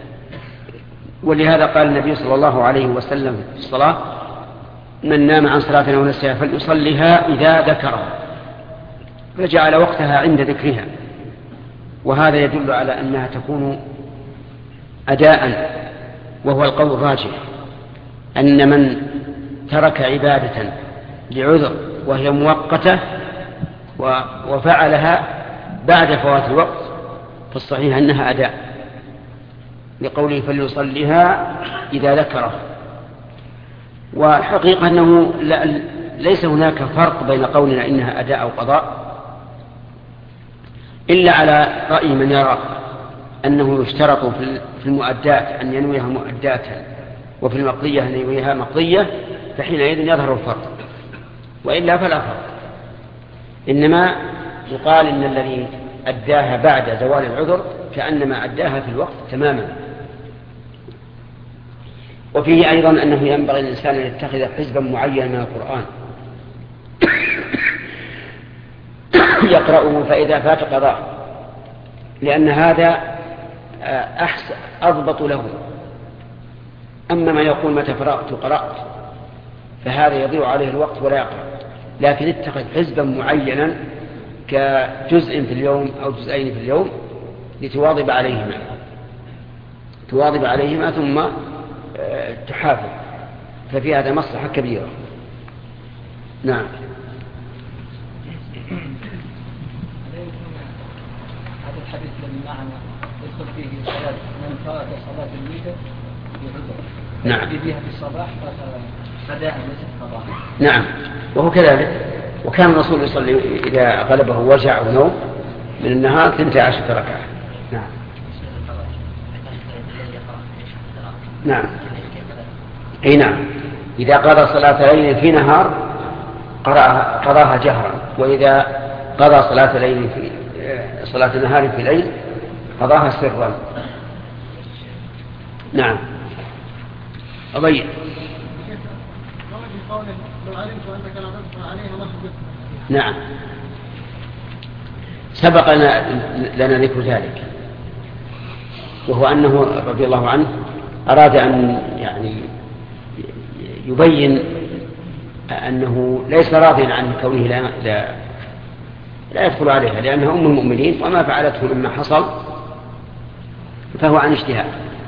ولهذا قال النبي صلى الله عليه وسلم في الصلاة من نام عن صلاة أو نسيها فليصلها إذا ذكرها، فجعل وقتها عند ذكرها. وهذا يدل على أنها تكون أداء، وهو القول الراجح أن من ترك عبادة لعذر وهي مؤقتة وفعلها بعد فوات الوقت فالصحيح أنها أداء، لقوله فليصليها إذا ذكره. والحقيقة أنه ليس هناك فرق بين قولنا إنها أداء أو قضاء، إلا على رأي من يرى أنه يشترط في المؤدات أن ينويها مؤدات وفي المقضية أن ينويها مقضية، فحينئذ يظهر الفرق، وإلا فلا فرق. إنما يقال إن الذي أداها بعد زوال العذر كأنما أداها في الوقت تماما. وفيه أيضا أنه ينبغي الإنسان أن يتخذ حزبا معينا من القرآن يقرأه فإذا فات قضاه، لأن هذا أضبط له. أما ما يقول متى فرغت قرأت فهذا يضيع عليه الوقت ولا يقرأ، لكن اتخذ حزبا معينا كجزء في اليوم أو جزئين في اليوم لتواظب عليهما ثم تحافظ، ففي هذا مصلحة كبيرة. نعم. هذا الحديث الذي معنا يدخل فيه صلاة من فات صلاة الوتر بعذر نعم. يأتي بها في الصباح فداء ليست قضاء. نعم، وهو كذلك. وكان الرسول يصلي إذا غلبه وجع أو نوم من النهار 12 ركعة. نعم. نعم. أي نعم، إذا قضى صلاة ليل في نهار قضاها جهرا، وإذا قضى صلاة ليل في صلاة نهار في ليل قضاها سرا. نعم. أضيع. نعم، سبق لنا ذكر ذلك، وهو أنه رضي الله عنه أراد أن يعني يبين أنه ليس راضيا عن كونه لا يدخل عليها، لأنها أم المؤمنين، وما فعلته مما حصل فهو عن اجتهاد.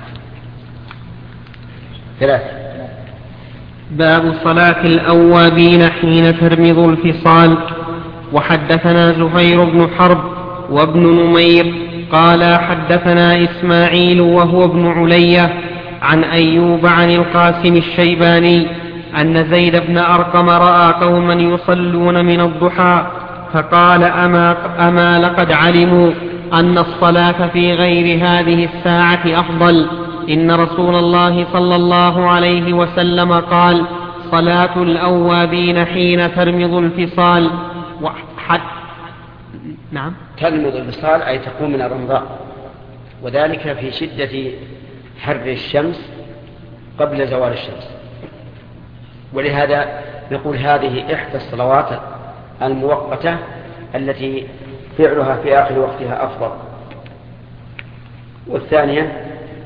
3. باب صلاة الأوابين حين ترمض الفصال. وحدثنا زهير بن حرب وابن نمير قال حدثنا إسماعيل وهو ابن علية عن أيوب عن القاسم الشيباني أن زيد بن أرقم رأى قوما يصلون من الضحى فقال أما لقد علموا أن الصلاة في غير هذه الساعة أفضل. إن رسول الله صلى الله عليه وسلم قال صلاة الأوابين حين ترمض الفصال. نعم. ترمض الفصال أي تقوم من الرمضاء، وذلك في شدة حر الشمس قبل زوال الشمس. ولهذا نقول هذه إحدى الصلوات المؤقتة التي فعلها في آخر وقتها أفضل. والثانية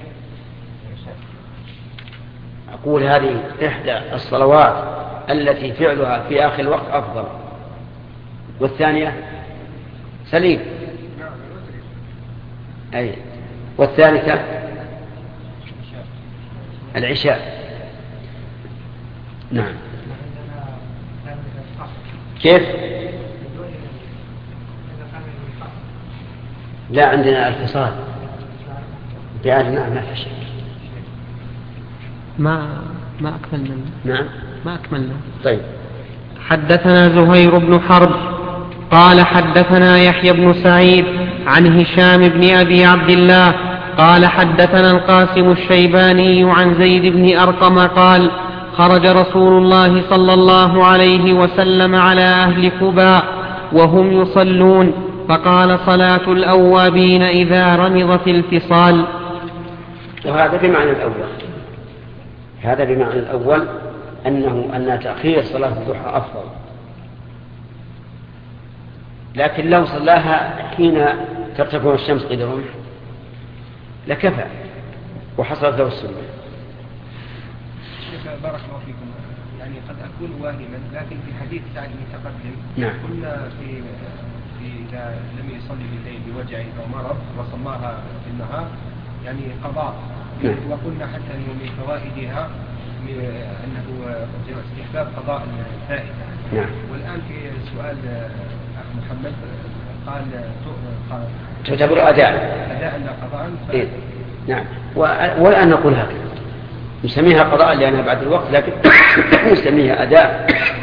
أقول هذه إحدى الصلوات التي فعلها في آخر الوقت أفضل. والثانية سليم. أي. والثالثة العشاء. نعم. كيف؟ لا، عندنا الفصال بأدنى ما في شك. ما أكملنا. نعم، ما أكملنا. طيب. حدثنا زهير بن حرب قال حدثنا يحيى بن سعيد عن هشام بن أبي عبد الله قال حدثنا القاسم الشيباني عن زيد بن أرقم قال خرج رسول الله صلى الله عليه وسلم على أهل قباء وهم يصلون فقال صلاة الأوابين إذا رمضت الفصال. وهذا بمعنى الأول، هذا بمعنى الأول أن تأخير صلاة الضحى أفضل، لكن لو صلاها حين ترتفع الشمس قيد الرمح لكفى وحصلت له السنة. بارك الله فيكم. يعني قد أكون واهما، لكن في حديث سعد المتقدم نعم. قلنا في إذا لم يصلي بالليل بوجع أو مرض وصلاها في النهار يعني قضاء. نعم. وقلنا حتى أنه من فوائدها أنه استحباب قضاء الفائدة. نعم. والآن في سؤال محمد قال تعتبر أداء لا قضاء. إيه؟ نعم. والآن نقول هكذا نسميها قضاء لأنها بعد الوقت، لكن نسميها أداء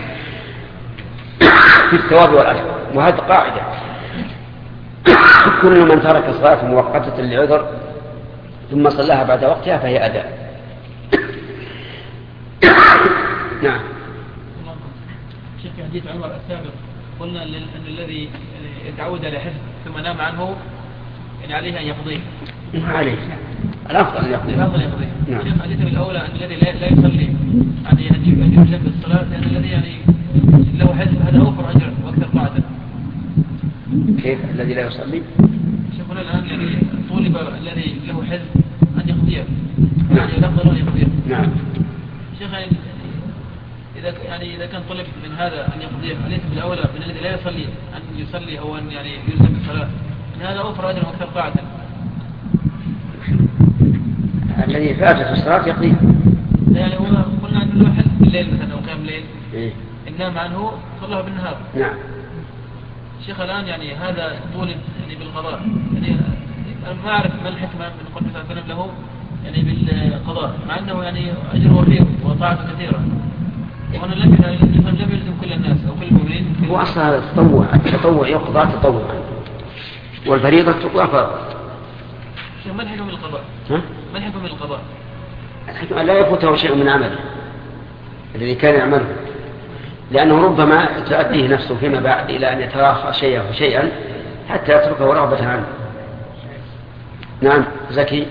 في الثواب والأجر. وهذه قاعدة، كل من ترك صلاة مؤقتة لعذر ثم صلاها بعد وقتها فهي أداء. نعم. شيخ في حديث عمر السابق قلنا أن الذي يتعود على حفظ ثم نام عنه يعني عليه أن يقضيه. عليه الأفضل أن يقضيه. نعم. شيخ حديث الأولى أن الذي لا يصلي يعني أن يجب الصلاة، لأن الذي يعني له حفظ هذا أوفر أجرا وأكثر طاعة. كيف الذي لا يصلي؟ شيخنا الآن يعني طولب الذي له حفظ أن يقضيه. يعني الأفضل أن يقضيه. نعم. شيخ إذا كان طلب من هذا أن يقضيه أليس بالأولى من الذي لا يصلي أن يصلي أو أن يعني يلزم بالصلاة؟ أن هذا أوفر أجرا وأكثر طاعة. الذي فاتت الصلاة يقضيه. يعني هو قلنا أنه له حفظ بالليل مثلا أو قيام الليل. إيه؟ إن نام عنه صلاه بالنهار. نعم. شيخ الآن يعني هذا طول يعني بالقضاء، يعني أنا ما أعرف ما الحكمة من قول صلى الله عليه وسلم له يعني بالقضاء، مع أنه يعني أجر وفير وطاعة كثيرة، وأنا لم يلزم كل الناس أو كل المؤمنين. هو أصلا التطوع يقضى تطوعا، والفريضة تقضى فرضا. ما الحكمة من القضاء؟ ما الحكمة من القضاء؟ الحكمة لا يفوته شيء من عمله الذي كان يعمله، لأنه ربما تؤديه نفسه فيما بعد إلى أن يتراخى شيئا حتى يتركه رغبة عنه. نعم زكي.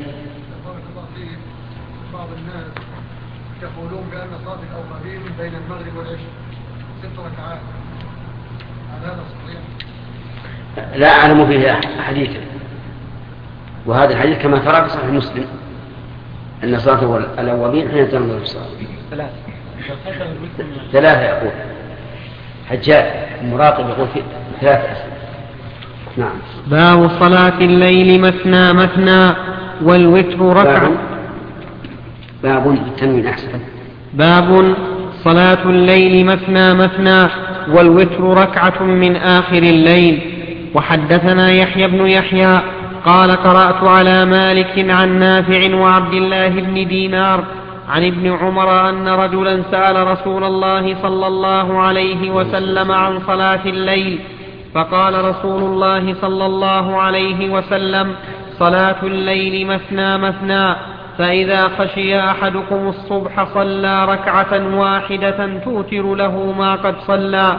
بعض الناس يقولون بأن صلاة الأوقافين بين المغرب والعشاء 6 ركعات، هل هذا صحيح؟ لا أعلم فيه حديثا، وهذا الحديث كما ترى في صحيح مسلم أن صلاة الأولين حين تنظر في الصلاة 3 يقول حجاج المراقب يقول في 3 أسئلة. نعم. باب صلاة الليل مثنى مثنى والوتر ركعة. باب التنوين أحسن. باب صلاة الليل مثنى مثنى والوتر ركعة من آخر الليل. وحدثنا يحيى بن يحيى قال قرأت على مالك عن نافع وعبد الله بن دينار عن ابن عمر أن رجلا سأل رسول الله صلى الله عليه وسلم عن صلاة الليل، فقال رسول الله صلى الله عليه وسلم: صلاة الليل مثنى مثنى، فإذا خشي أحدكم الصبح صلى ركعة واحدة توتر له ما قد صلى.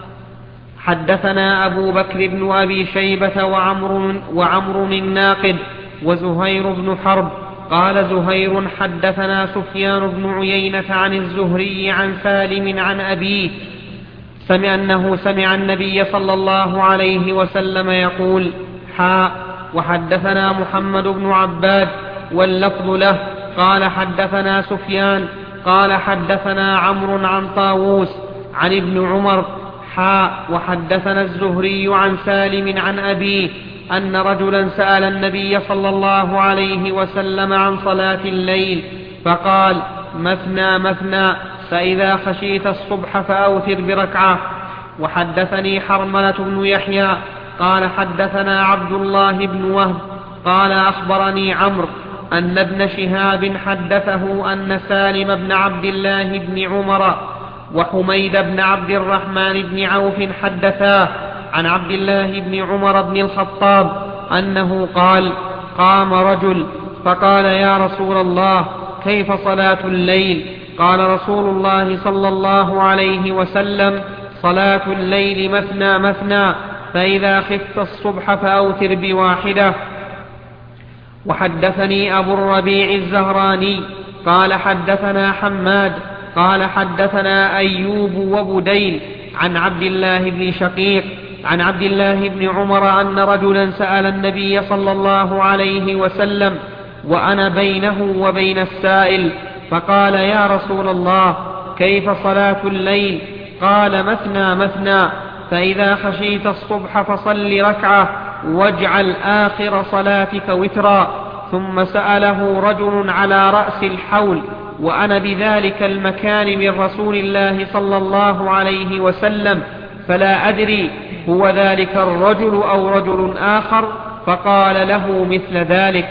حدثنا أبو بكر بن أبي شيبة وعمر الناقد وزهير بن حرب. قال زهير: حدثنا سفيان بن عيينة عن الزهري عن سالم عن أبيه أنه سمع النبي صلى الله عليه وسلم يقول: وحدثنا محمد بن عباد واللفظ له قال حدثنا سفيان قال حدثنا عمرو عن طاووس عن ابن عمر وحدثنا الزهري عن سالم عن أبيه أن رجلا سأل النبي صلى الله عليه وسلم عن صلاة الليل فقال: مثنى مثنى، فإذا خشيت الصبح فأوتر بركعة. وحدثني حرملة بن يحيى قال حدثنا عبد الله بن وهب قال أخبرني عمرو أن ابن شهاب حدثه أن سالم بن عبد الله بن عمر وحميد بن عبد الرحمن بن عوف حدثاه عن عبد الله بن عمر بن الخطاب أنه قال: قام رجل فقال: يا رسول الله، كيف صلاة الليل؟ قال رسول الله صلى الله عليه وسلم: صلاة الليل مثنى مثنى، فإذا خفت الصبح فأوتر بواحدة. وحدثني أبو الربيع الزهراني قال حدثنا حماد قال حدثنا أيوب وبديل عن عبد الله بن شقيق عن عبد الله بن عمر أن رجلا سأل النبي صلى الله عليه وسلم وأنا بينه وبين السائل فقال: يا رسول الله، كيف صلاة الليل؟ قال: مثنى مثنى، فإذا خشيت الصبح فصل ركعة واجعل آخر صلاتك وترا. ثم سأله رجل على رأس الحول وأنا بذلك المكان من رسول الله صلى الله عليه وسلم، فلا أدري هو ذلك الرجل أو رجل آخر، فقال له مثل ذلك.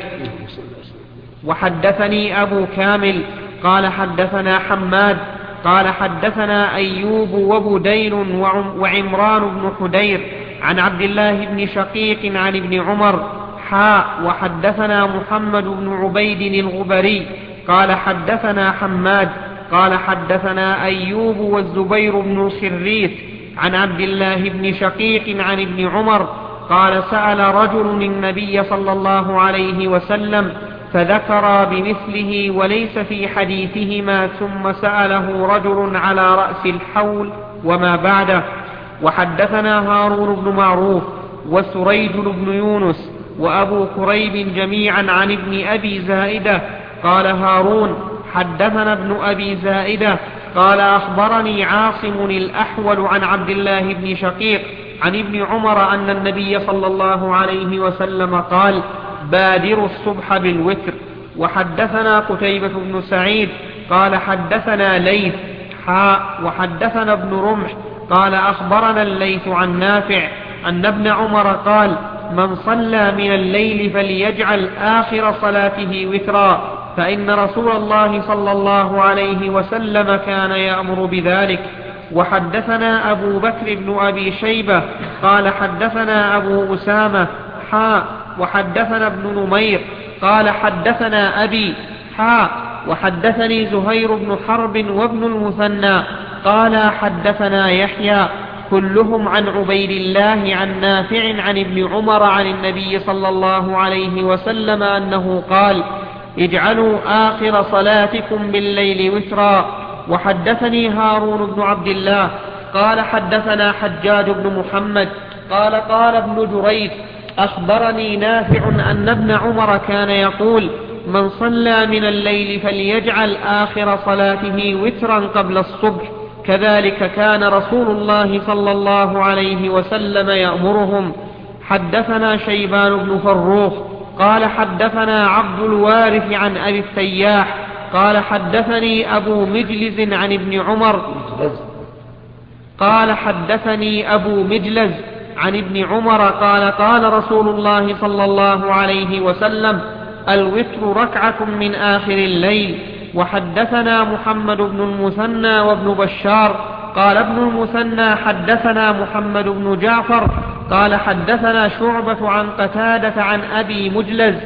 وحدثني أبو كامل قال حدثنا حماد قال حدثنا أيوب وبديل وعمران بن حدير عن عبد الله بن شقيق عن ابن عمر وحدثنا محمد بن عبيد الغبري قال حدثنا حماد قال حدثنا أيوب والزبير بن الخريث عن عبد الله بن شقيق عن ابن عمر قال: سأل رجل النبي صلى الله عليه وسلم فذكر بمثله وليس في حديثهما، ثم سأله رجل على رأس الحول وما بعده. وحدثنا هارون بن معروف وسريج بن يونس وأبو كريب جميعا عن ابن أبي زائدة قال هارون: حدثنا ابن أبي زائدة قال: أخبرني عاصم الأحول عن عبد الله بن شقيق عن ابن عمر أن النبي صلى الله عليه وسلم قال: بادروا الصبح بالوتر. وحدثنا قتيبة بن سعيد قال حدثنا ليث وحدثنا ابن رمح قال أخبرنا الليث عن نافع أن ابن عمر قال: من صلى من الليل فليجعل آخر صلاته وترا، فإن رسول الله صلى الله عليه وسلم كان يأمر بذلك. وحدثنا أبو بكر بن أبي شيبة قال حدثنا أبو أسامة وحدثنا ابن نمير قال حدثنا أبي وحدثني زهير بن حرب وابن المثنى قال حدثنا يحيى كلهم عن عبيد الله عن نافع عن ابن عمر عن النبي صلى الله عليه وسلم أنه قال: اجعلوا آخر صلاتكم بالليل وترا. وحدثني هارون بن عبد الله قال حدثنا حجاج بن محمد قال ابن جريج أخبرني نافع أن ابن عمر كان يقول: من صلى من الليل فليجعل آخر صلاته وترا قبل الصبح، كذلك كان رسول الله صلى الله عليه وسلم يأمرهم. حدثنا شيبان بن فروخ قال حدثنا عبد الوارث عن أبي التياح قال حدثني أبو مجلز عن ابن عمر قال حدثني أبو مجلز عن ابن عمر قال رسول الله صلى الله عليه وسلم: الوتر ركعة من آخر الليل. وحدثنا محمد بن المثنى وابن بشار قال ابن المثنى حدثنا محمد بن جعفر قال حدثنا شعبة عن قتادة عن أبي مجلز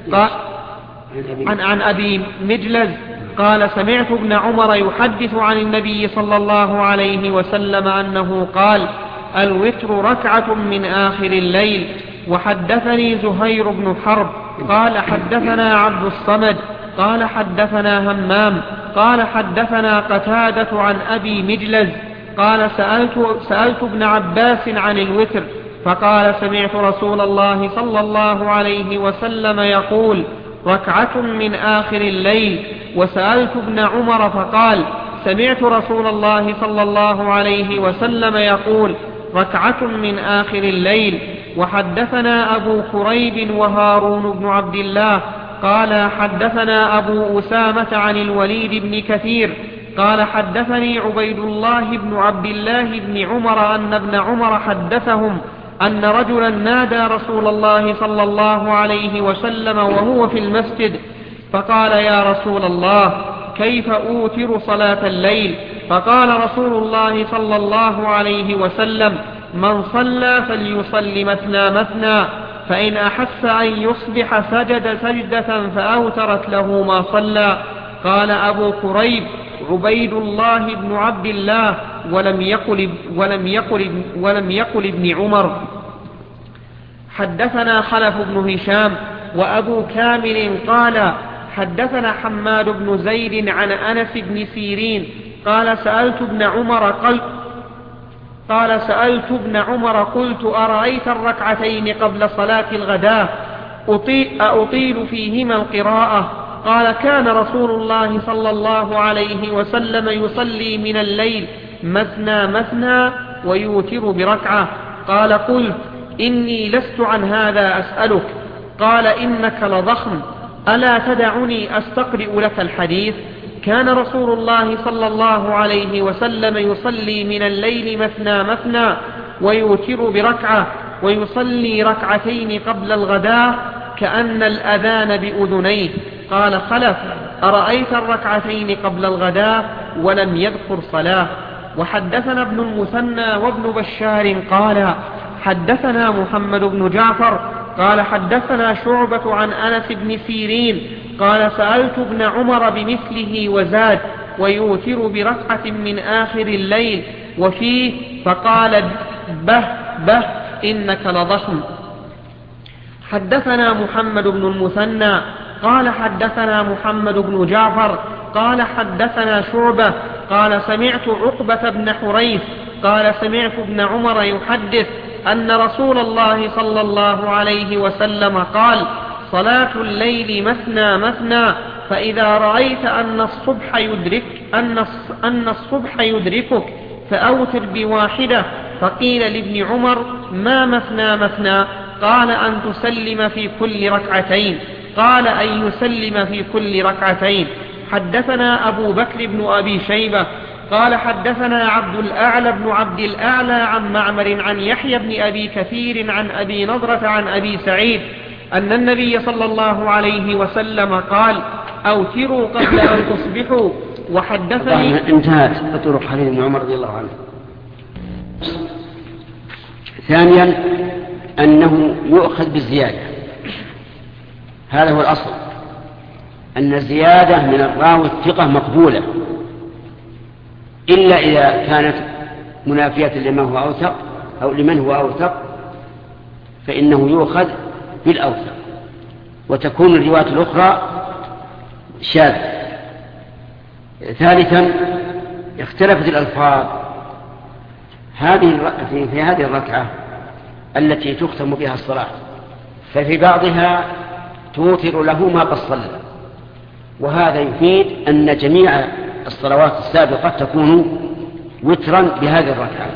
عن أبي مجلز قال: سمعت ابن عمر يحدث عن النبي صلى الله عليه وسلم أنه قال: الوتر ركعة من آخر الليل. وحدثني زهير بن حرب قال حدثنا عبد الصمد قال حدثنا همام قال حدثنا قتادة عن أبي مجلز قال: سألت ابن عباس عن الوتر فقال: سمعت رسول الله صلى الله عليه وسلم يقول: ركعة من آخر الليل. وسألت ابن عمر فقال: سمعت رسول الله صلى الله عليه وسلم يقول: ركعة من آخر الليل. وحدثنا أبو كريب وهارون بن عبد الله قال حدثنا أبو أسامة عن الوليد بن كثير قال حدثني عبيد الله بن عبد الله بن عمر أن ابن عمر حدثهم أن رجلا نادى رسول الله صلى الله عليه وسلم وهو في المسجد فقال: يا رسول الله، كيف أوتر صلاة الليل؟ فقال رسول الله صلى الله عليه وسلم: من صلى فليصل مثنى مثنى، فإن أحس أن يصبح سجد سجدة فأوترت له ما صلى. قال أبو كريب: عبيد الله بن عبد الله ولم يقل ابن عمر. حدثنا خلف بن هشام وأبو كامل قال حدثنا حماد بن زيد عن أنس بن سيرين قال: سألت ابن عمر قلت: أرأيت الركعتين قبل صلاة الغداء أطيل فيهما القراءة؟ قال: كان رسول الله صلى الله عليه وسلم يصلي من الليل مثنى مثنى ويوتر بركعة. قال: قلت: إني لست عن هذا أسألك. قال: إنك لضخم، ألا تدعني أستقرئ لك الحديث؟ كان رسول الله صلى الله عليه وسلم يصلي من الليل مثنى مثنى ويوتر بركعة ويصلي ركعتين قبل الغداء كأن الأذان بأذنيه. قال خلف: أرأيت الركعتين قبل الغداء؟ ولم يذكر صلاة. وحدثنا ابن المثنى وابن بشار قال حدثنا محمد بن جعفر قال حدثنا شعبة عن أنس بن سيرين قال: سألت ابن عمر بمثله وزاد: ويوتر بركعة من آخر الليل وفيه، فقال: به إنك لضخم. حدثنا محمد بن المثنى قال حدثنا محمد بن جعفر قال حدثنا شعبة قال: سمعت عقبة بن حريث قال: سمعت ابن عمر يحدث أن رسول الله صلى الله عليه وسلم قال: صلاة الليل مثنى مثنى، فإذا رأيت أن الصبح يدركك فأوتر بواحدة. فقيل لابن عمر: ما مثنى مثنى؟ قال: أن تسلم في كل ركعتين. قال: أن يسلم في كل ركعتين. حدثنا أبو بكر بن أبي شيبة قال حدثنا عبد الأعلى بن عبد الأعلى عن معمر عن يحيى بن أبي كثير عن أبي نضرة عن أبي سعيد أن النبي صلى الله عليه وسلم قال أوتروا قبل أن تصبحوا. وحدثني انتهت طرق حديث ابن عمر رضي الله عنه. ثانيا أنه يؤخذ بالزيادة، هذا هو الأصل، أن الزيادة من الراوي الثقة مقبولة إلا إذا كانت منافية لمن هو أوثق أو لمن هو أوثق فإنه يؤخذ بالأوثق، وتكون الروايات الأخرى شاذة. ثالثا اختلفت الألفاظ في هذه الركعة التي تختم بها الصلاة، ففي بعضها توتر له ما قد صلى، وهذا يفيد أن جميع الصلوات السابقة تكون وترا بهذه الركعة،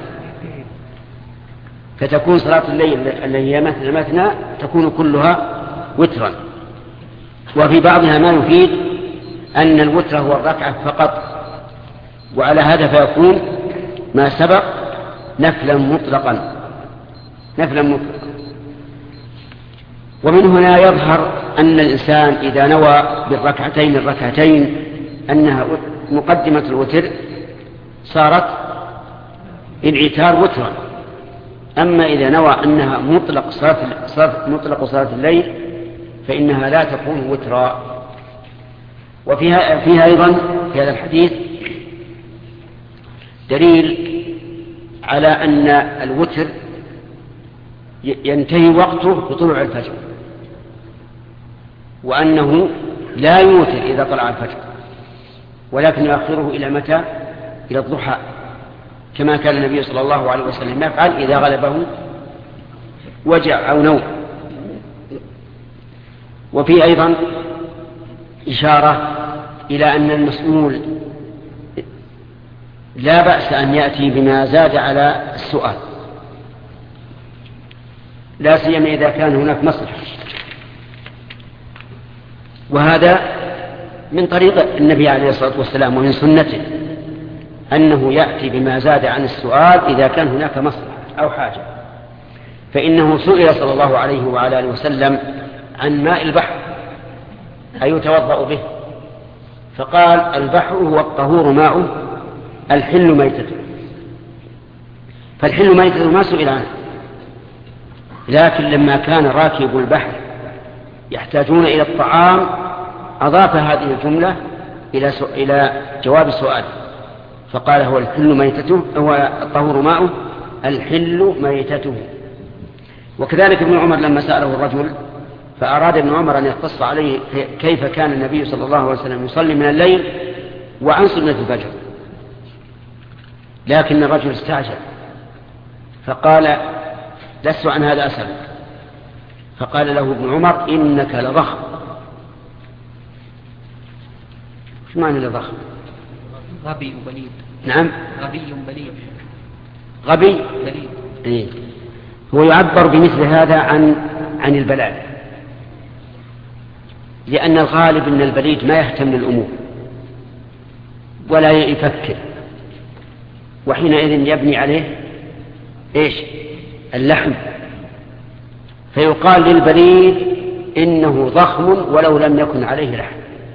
فتكون صلاة الليل التي هي مثنى تكون كلها وترا. وفي بعضها ما يفيد أن الوتر هو الركعة فقط، وعلى هذا فيكون ما سبق نفلا مطلقا. ومن هنا يظهر أن الإنسان إذا نوى بالركعتين الركعتين أنها مقدمة الوتر صارت انعتار وترا، أما إذا نوى أنها مطلق صلاة الليل فإنها لا تكون وترا. وفيها أيضا في هذا الحديث دليل على أن الوتر ينتهي وقته بطلوع الفجر، وأنه لا يوتر إذا طلع الفجر، ولكن يؤخره إلى متى؟ إلى الضحى، كما كان النبي صلى الله عليه وسلم يفعل إذا غلبه وجع أو نوم. وفي أيضا إشارة إلى أن المسؤول لا بأس أن يأتي بما زاد على السؤال، لا سيما إذا كان هناك مصلحة، وهذا من طريق النبي عليه الصلاة والسلام ومن سنته أنه يأتي بما زاد عن السؤال إذا كان هناك مصلحة أو حاجة. فإنه سئل صلى الله عليه وعلى آله وسلم عن ماء البحر أيتوضأ به؟ فقال البحر هو الطهور ماؤه الحل ميتته. فالحل ميتته ما سئل عنه، لكن لما كان راكب البحر يحتاجون إلى الطعام أضاف هذه الجملة إلى جواب السؤال، فقال هو الحل ميتته، هو الطهور ماؤه الحل ميتته. وكذلك ابن عمر لما سأله الرجل فأراد ابن عمر أن يقص عليه كيف كان النبي صلى الله عليه وسلم يصلي من الليل وعن سنة الفجر، لكن الرجل استعجل فقال لست عن هذا أسألك، فقال له ابن عمر إنك لضخم. شو معنى لضخم؟ غبي وبليد. نعم، غبي بليد. غبي بليد. إيه؟ هو يعبر بمثل هذا عن البلاد، لأن الغالب أن البليد ما يهتم للأمور ولا يفكر، وحينئذ يبني عليه إيش؟ اللحم، فيقال للبليد إنه ضخم ولو لم يكن عليه لحم.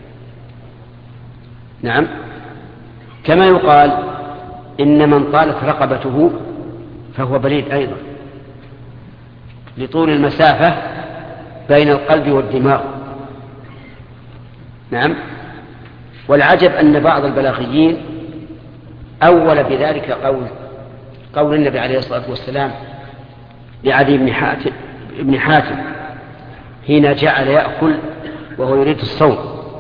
نعم، كما يقال إن من طالت رقبته فهو بليد أيضا لطول المسافة بين القلب والدماغ. نعم، والعجب أن بعض البلاغيين أول بذلك قول النبي عليه الصلاة والسلام لعدي بن حاتم حين جعل يأكل وهو يريد الصوم،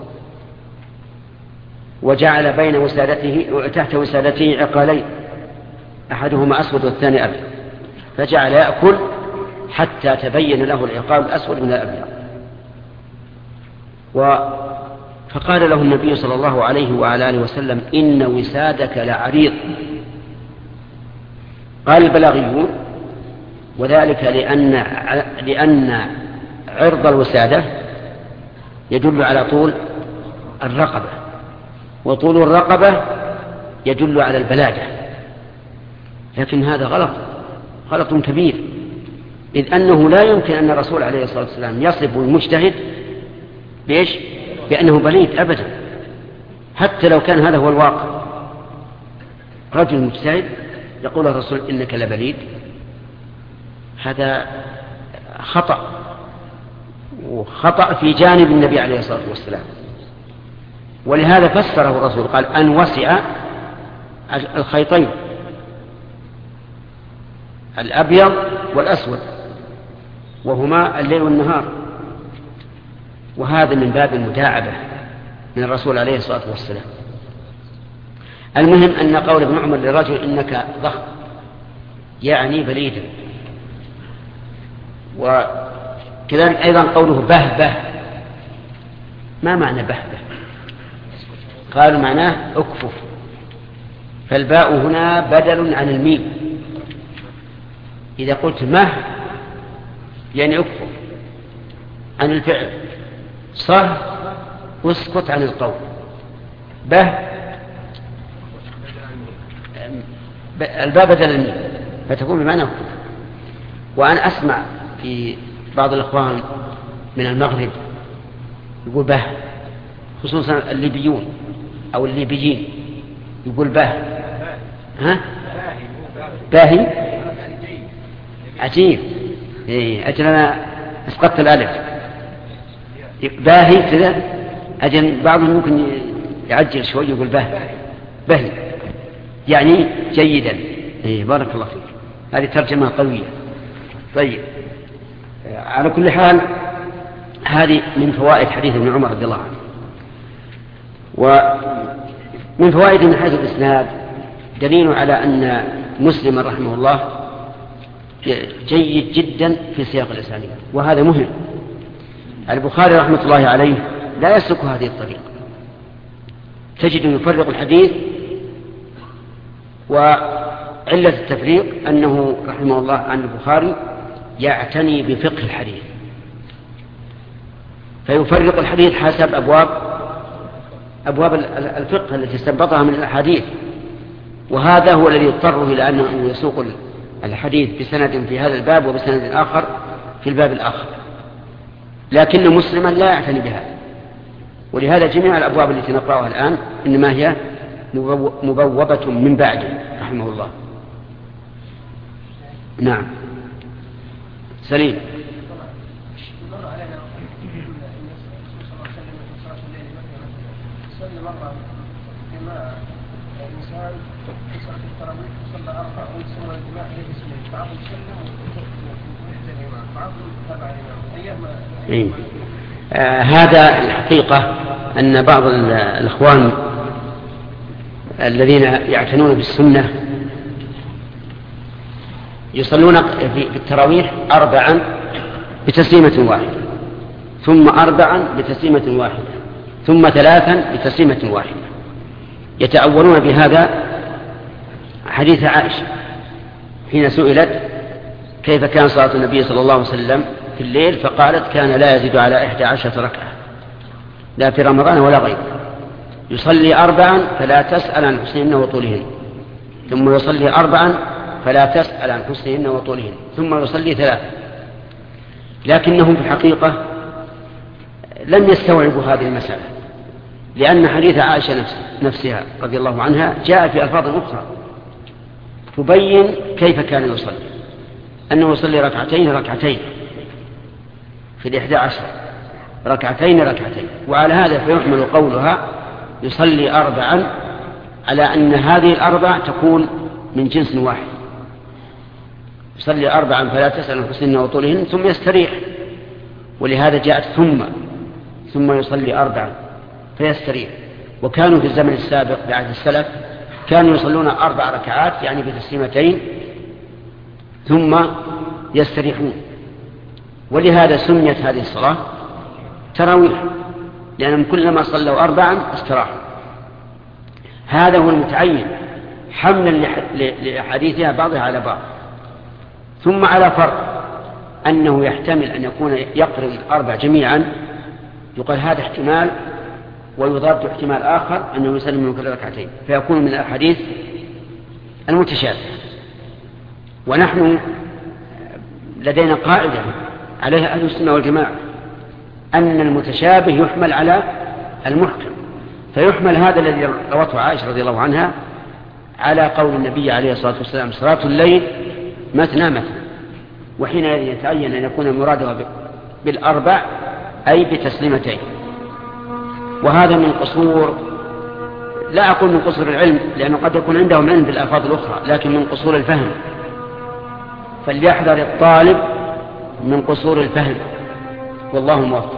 وجعل بين وسادته تحت وسادته عقالين أحدهما أسود والثاني أبيض، فجعل يأكل حتى تبين له العقال الأسود من الأبيض. فقال له النبي صلى الله عليه وعلى آله وسلم إن وسادك لعريض. قال البلاغيون وذلك لأن عرض الوسادة يدل على طول الرقبة، وطول الرقبة يدل على البلادة، لكن هذا غلط كبير، إذ أنه لا يمكن أن الرسول عليه الصلاة والسلام يصف المجتهد بإيش؟ بأنه بليد أبدا، حتى لو كان هذا هو الواقع. رجل مجتهد يقول الرسول إنك لبليد، هذا خطأ في جانب النبي عليه الصلاة والسلام. ولهذا فسره الرسول قال أن وسع الخيطين الأبيض والأسود وهما الليل والنهار، وهذا من باب المداعبة من الرسول عليه الصلاة والسلام. المهم أن قول ابن عمر للرجل إنك ضخم يعني بليدا. وكذلك أيضا قوله بهبه، ما معنى بهبه؟ قالوا معناه أكفف، فالباء هنا بدل عن الميم. إذا قلت مه يعني أكفف عن الفعل، صه اسكت عن القول، به الباء بدل الميم فتكون بمعنى أكفف. وأنا أسمع في بعض الأخوان من المغرب يقول به، خصوصا الليبيون أو الليبيين يقول به، ها باهي عجيب. أجل أنا أسقطت الألف، باهي كذا. أجل بعضهم ممكن يعجل شوي يقول باهي يعني جيدا. بارك الله فيك، هذه ترجمة قوية. طيب، على كل حال هذه من فوائد حديث ابن عمر رضي الله عنه. ومن فوائد من حيث الإسناد دليل على أن مسلم رحمه الله جيد جدا في سياق الإسانيد، وهذا مهم. البخاري رحمة الله عليه لا يسلك هذه الطريقة، تجد يفرق الحديث، وعلة التفريق أنه رحمه الله عن البخاري يعتني بفقه الحديث، فيفرق الحديث حسب أبواب الفقه التي استنبطها من الأحاديث، وهذا هو الذي يضطر إلى أنه يسوق الحديث بسند في هذا الباب وبسند آخر في الباب الآخر، لكن مسلما لا يعتني بهذا. ولهذا جميع الأبواب التي نقرأها الآن إنما هي مبوبة من بعده رحمه الله. نعم سليم. هذا الحقيقة أن بعض الإخوان الذين يعتنون بالسنة يصلون في التراويح 4 بتسليمة واحدة، ثم 4 بتسليمة واحدة، ثم 3 بتسليمة واحدة، يتأولون بهذا حديث عائشة حين سئلت كيف كان صلاة النبي صلى الله عليه وسلم في الليل، فقالت كان لا يزيد على 11 ركعة لا في رمضان ولا غيره، يصلي 4 فلا تسأل عن حسنهن وطولهن، ثم يصلي 4 فلا تسأل عن حسنهن وطولهن، ثم يصلي 3. لكنهم في الحقيقة لم يستوعبوا هذه المسألة، لأن حديث عائشة نفسها رضي الله عنها جاء في ألفاظ أخرى تبين كيف كان يصلي، أنه يصلي ركعتين في 11 ركعتين، وعلى هذا فيحمل قولها يصلي 4 على أن هذه ال4 تكون من جنس واحد، يصلي 4 فلا تسأل عن حسنهن وطولهن ثم يستريح. ولهذا جاءت ثم يصلي 4 فيستريح. وكانوا في الزمن السابق بعد السلف كانوا يصلون 4 ركعات يعني بتسليمتين ثم يستريحون، ولهذا سميت هذه الصلاة تراويح، لأنهم كلما صلوا 4 استراحوا. هذا هو المتعين حملا لأحاديثها بعضها على بعض. ثم على فرق أنه يحتمل أن يكون يقرن 4 جميعا، يقال هذا احتمال ويضاد احتمال آخر أنه يسلم من كل ركعتين، فيكون من الأحاديث المتشابه. ونحن لدينا قاعدة عليها أهل السنة والجماعة، أن المتشابه يحمل على المحكم، فيحمل هذا الذي روته عائشة رضي الله عنها على قول النبي عليه الصلاة والسلام: صلاة الليل مثنى مثنى، وحينئذ يتعين أن يكون المراد بالأربع أي بتسليمتين. وهذا من قصور، لا أقول من قصور العلم لأنه قد يكون عندهم علم بالألفاظ الأخرى، لكن من قصور الفهم، فليحذر الطالب من قصور الفهم، والله موفق.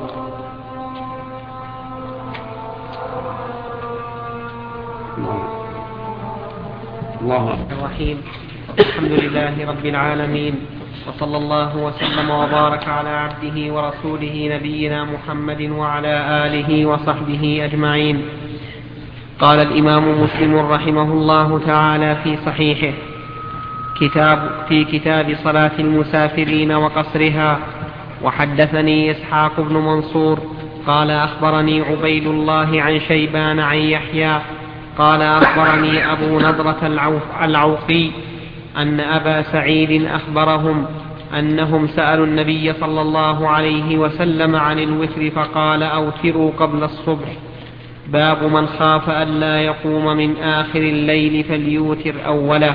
الله الرحيم. الحمد لله رب العالمين، وصلى الله وسلم وبارك على عبده ورسوله نبينا محمد وعلى آله وصحبه أجمعين. قال الإمام مسلم رحمه الله تعالى في صحيحه في كتاب صلاة المسافرين وقصرها: وحدثني إسحاق بن منصور قال أخبرني عبيد الله عن شيبان عن يحيى قال أخبرني أبو نضرة العوقي أن أبا سعيد أخبرهم أنهم سألوا النبي صلى الله عليه وسلم عن الوتر فقال: أوتروا قبل الصبح. باب من خاف ألا يقوم من آخر الليل فليوتر أوله.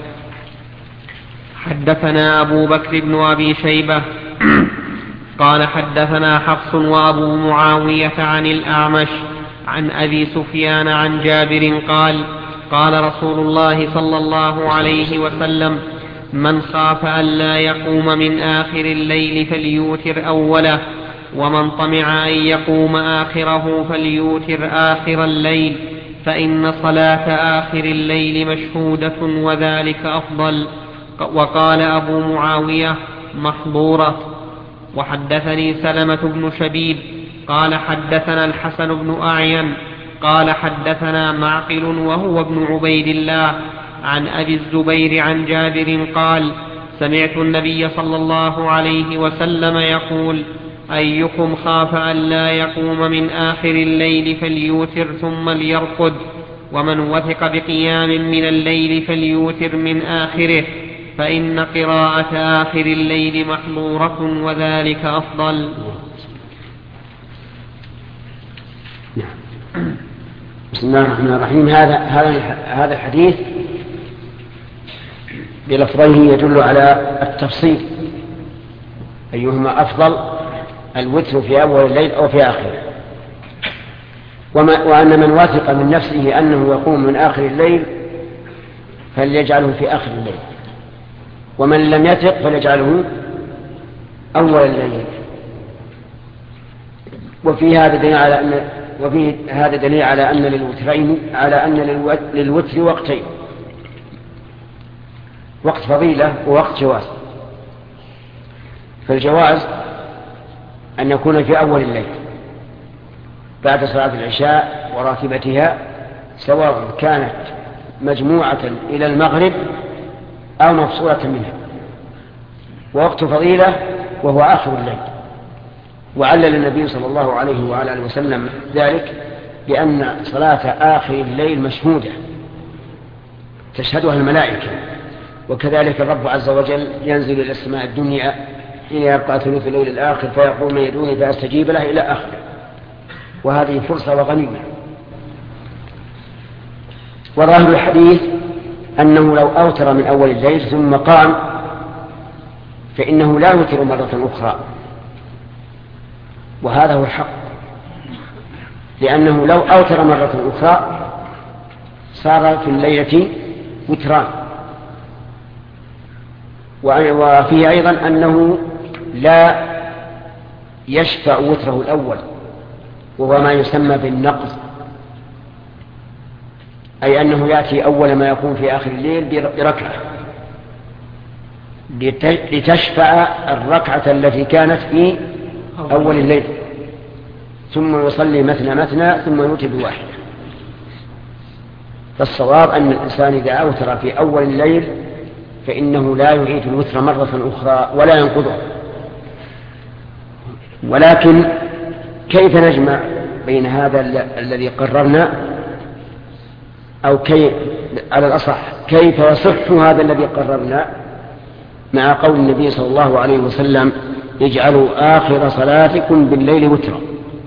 حدثنا أبو بكر بن أبي شيبة قال حدثنا حفص وأبو معاوية عن الأعمش عن أبي سفيان عن جابر قال: قال رسول الله صلى الله عليه وسلم: من خاف ألا يقوم من آخر الليل فليوتر أوله، ومن طمع أن يقوم آخره فليوتر آخر الليل، فإن صلاة آخر الليل مشهودة وذلك أفضل. وقال أبو معاوية: محظورة. وحدثني سلمة بن شبيب قال حدثنا الحسن بن أعين قال حدثنا معقل وهو ابن عبيد الله عن أبي الزبير عن جابر قال: سمعت النبي صلى الله عليه وسلم يقول: أيكم خاف أن لا يقوم من آخر الليل فليوتر ثم ليرقد، ومن وثق بقيام من الليل فليوتر من آخره، فإن قراءة آخر الليل محظورة وذلك أفضل. بسم الله الرحمن الرحيم. هذا الحديث بلفظيه يدل على التفصيل، أيهما أفضل: الوتر في أول الليل أو في آخره، وأن من واثق من نفسه أنه يقوم من آخر الليل فليجعله في آخر الليل، ومن لم يثق فليجعله أول الليل. وفي هذا دليل على أن للوتر وقتين: وقت فضيلة ووقت جواز. فالجواز أن يكون في أول الليل بعد صلاة العشاء وراتبتها، سواء كانت مجموعة إلى المغرب أو مفصولة منها. ووقت فضيلة وهو آخر الليل. وعلل النبي صلى الله عليه وعلى آله وسلم ذلك بأن صلاة آخر الليل مشهودة تشهدها الملائكة، وكذلك الرب عز وجل ينزل إلى السماء الدنيا حين يبقى ثلث الليل الآخر فيقول: من يدعوني فأستجيب له، إلى آخره. وهذه فرصة وغنيمة. وظاهر الحديث أنه لو أوتر من أول الليل ثم قام فإنه لا يوتر مرة أخرى، وهذا هو الحق، لأنه لو أوتر مرة أخرى صار في الليلة وتران. وفيه أيضا أنه لا يشفع وتره الأول، وهو ما يسمى بالنقض، أي أنه يأتي أول ما يقوم في آخر الليل بركعة لتشفع الركعة التي كانت في أول الليل، ثم يصلي مثنى مثنى ثم يوتر بواحد. فالصواب أن الإنسان إذا أوتر في أول الليل فإنه لا يعيد الوتر مرة أخرى ولا ينقضه. ولكن كيف نجمع بين هذا الذي قررنا، أو على الأصح كيف يصح هذا الذي قررنا مع قول النبي صلى الله عليه وسلم اجعلوا آخر صلاتكم بالليل وترا.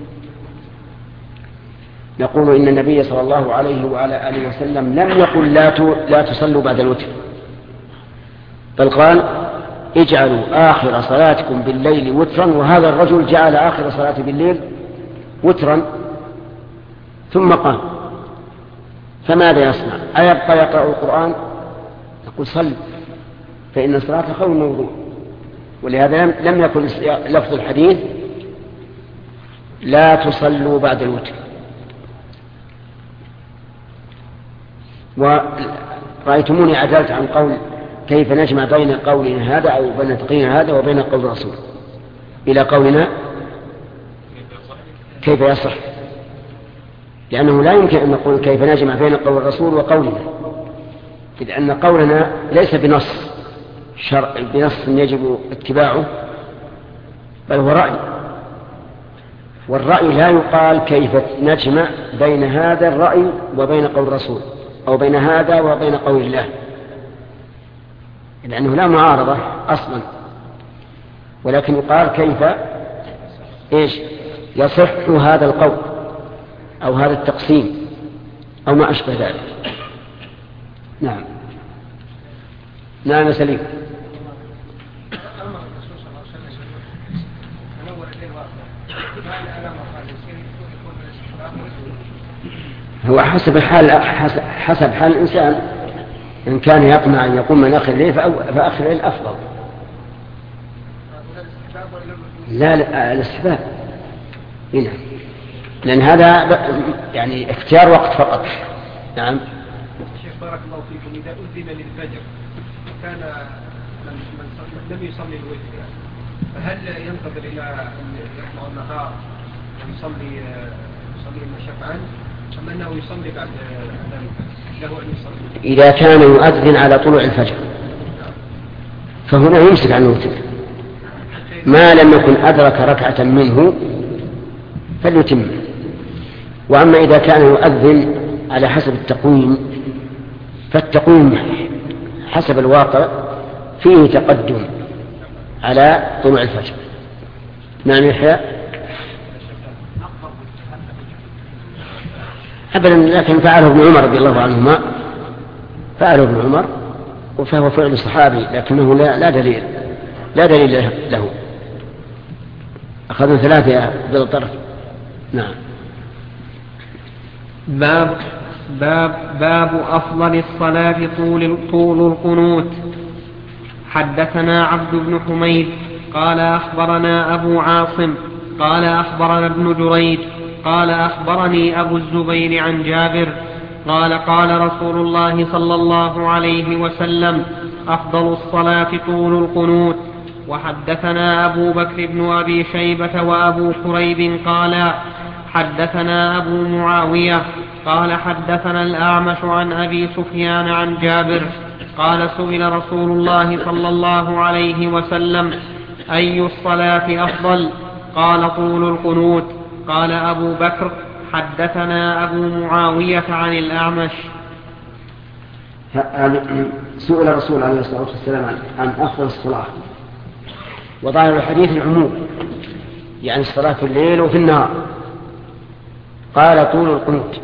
نقول إن النبي صلى الله عليه وعلى آله وسلم لم يقل لا تصلوا بعد الوتر، بل قال اجعلوا آخر صلاتكم بالليل وترا، وهذا الرجل جعل آخر صلاته بالليل وترا ثم قام، فماذا يصنع؟ أيبقى يقرأ القرآن؟ نقول صل، فإن الصلاة خير موضوع. ولهذا لم يكن لفظ الحديث لا تصلوا بعد الوتر. ورأيتموني عدلت عن قول كيف نجمع بين قولنا هذا أو بين تقريرنا هذا وبين قول الرسول إلى قولنا كيف يصح، لأنه لا يمكن أن نقول كيف نجمع بين قول الرسول وقولنا، إذ أن قولنا ليس بنص يجب اتباعه، بل هو رأي، والرأي لا يقال كيف نجمع بين هذا الرأي وبين قول الرسول أو بين هذا وبين قول الله، لأنه لا معارضة أصلا، ولكن يقال كيف يصح هذا القول أو هذا التقسيم أو ما أشبه ذلك. نعم. نعم سليم. هو حسب حال الإنسان، إن كان يطمع أن يقوم من آخر الليل فآخر الليل أفضل. لا الاستحباب هنا، لأن هذا يعني اختيار وقت فقط. نعم. شيخ بارك الله فيكم، إذا أذن للفجر كان لم يصلي الوتر، فهل ينتظر إلى أن يطلع النهار ويصلي شفعا، أم أنه يصلي بعد ذلك له أن يصلي؟ إذا كان يؤذن على طلوع الفجر فهنا يمسك عن الوتر، ما لم يكن أدرك ركعة منه فليتم. وأما إذا كان يؤذن على حسب التقويم فالتقويم حسب الواقع فيه تقدم على طلوع الفجر. نعم يحيى. أبدا، لكن فعله ابن عمر رضي الله عنهما، فعله ابن عمر وفهو فعل الصحابي، لكنه لا دليل له. أخذنا ثلاثة بالطرف. نعم. باب أفضل الصلاة طول القنوت. حدثنا عبد بن حميد قال أخبرنا أبو عاصم قال أخبرنا ابن جريج قال أخبرني أبو الزبير عن جابر قال قال رسول الله صلى الله عليه وسلم أفضل الصلاة طول القنوت. وحدثنا أبو بكر بن أبي شيبة وأبو كريب قال حدثنا أبو معاوية قال حدثنا الأعمش عن أبي سفيان عن جابر قال سئل رسول الله صلى الله عليه وسلم أي الصلاة أفضل؟ قال طول القنوت. قال أبو بكر حدثنا أبو معاوية عن الأعمش. سئل الرسول عليه الصلاة والسلام عن أفضل الصلاة، وظاهر الحديث العموم، يعني الصلاة في الليل وفي النهار. قال طول القنوت.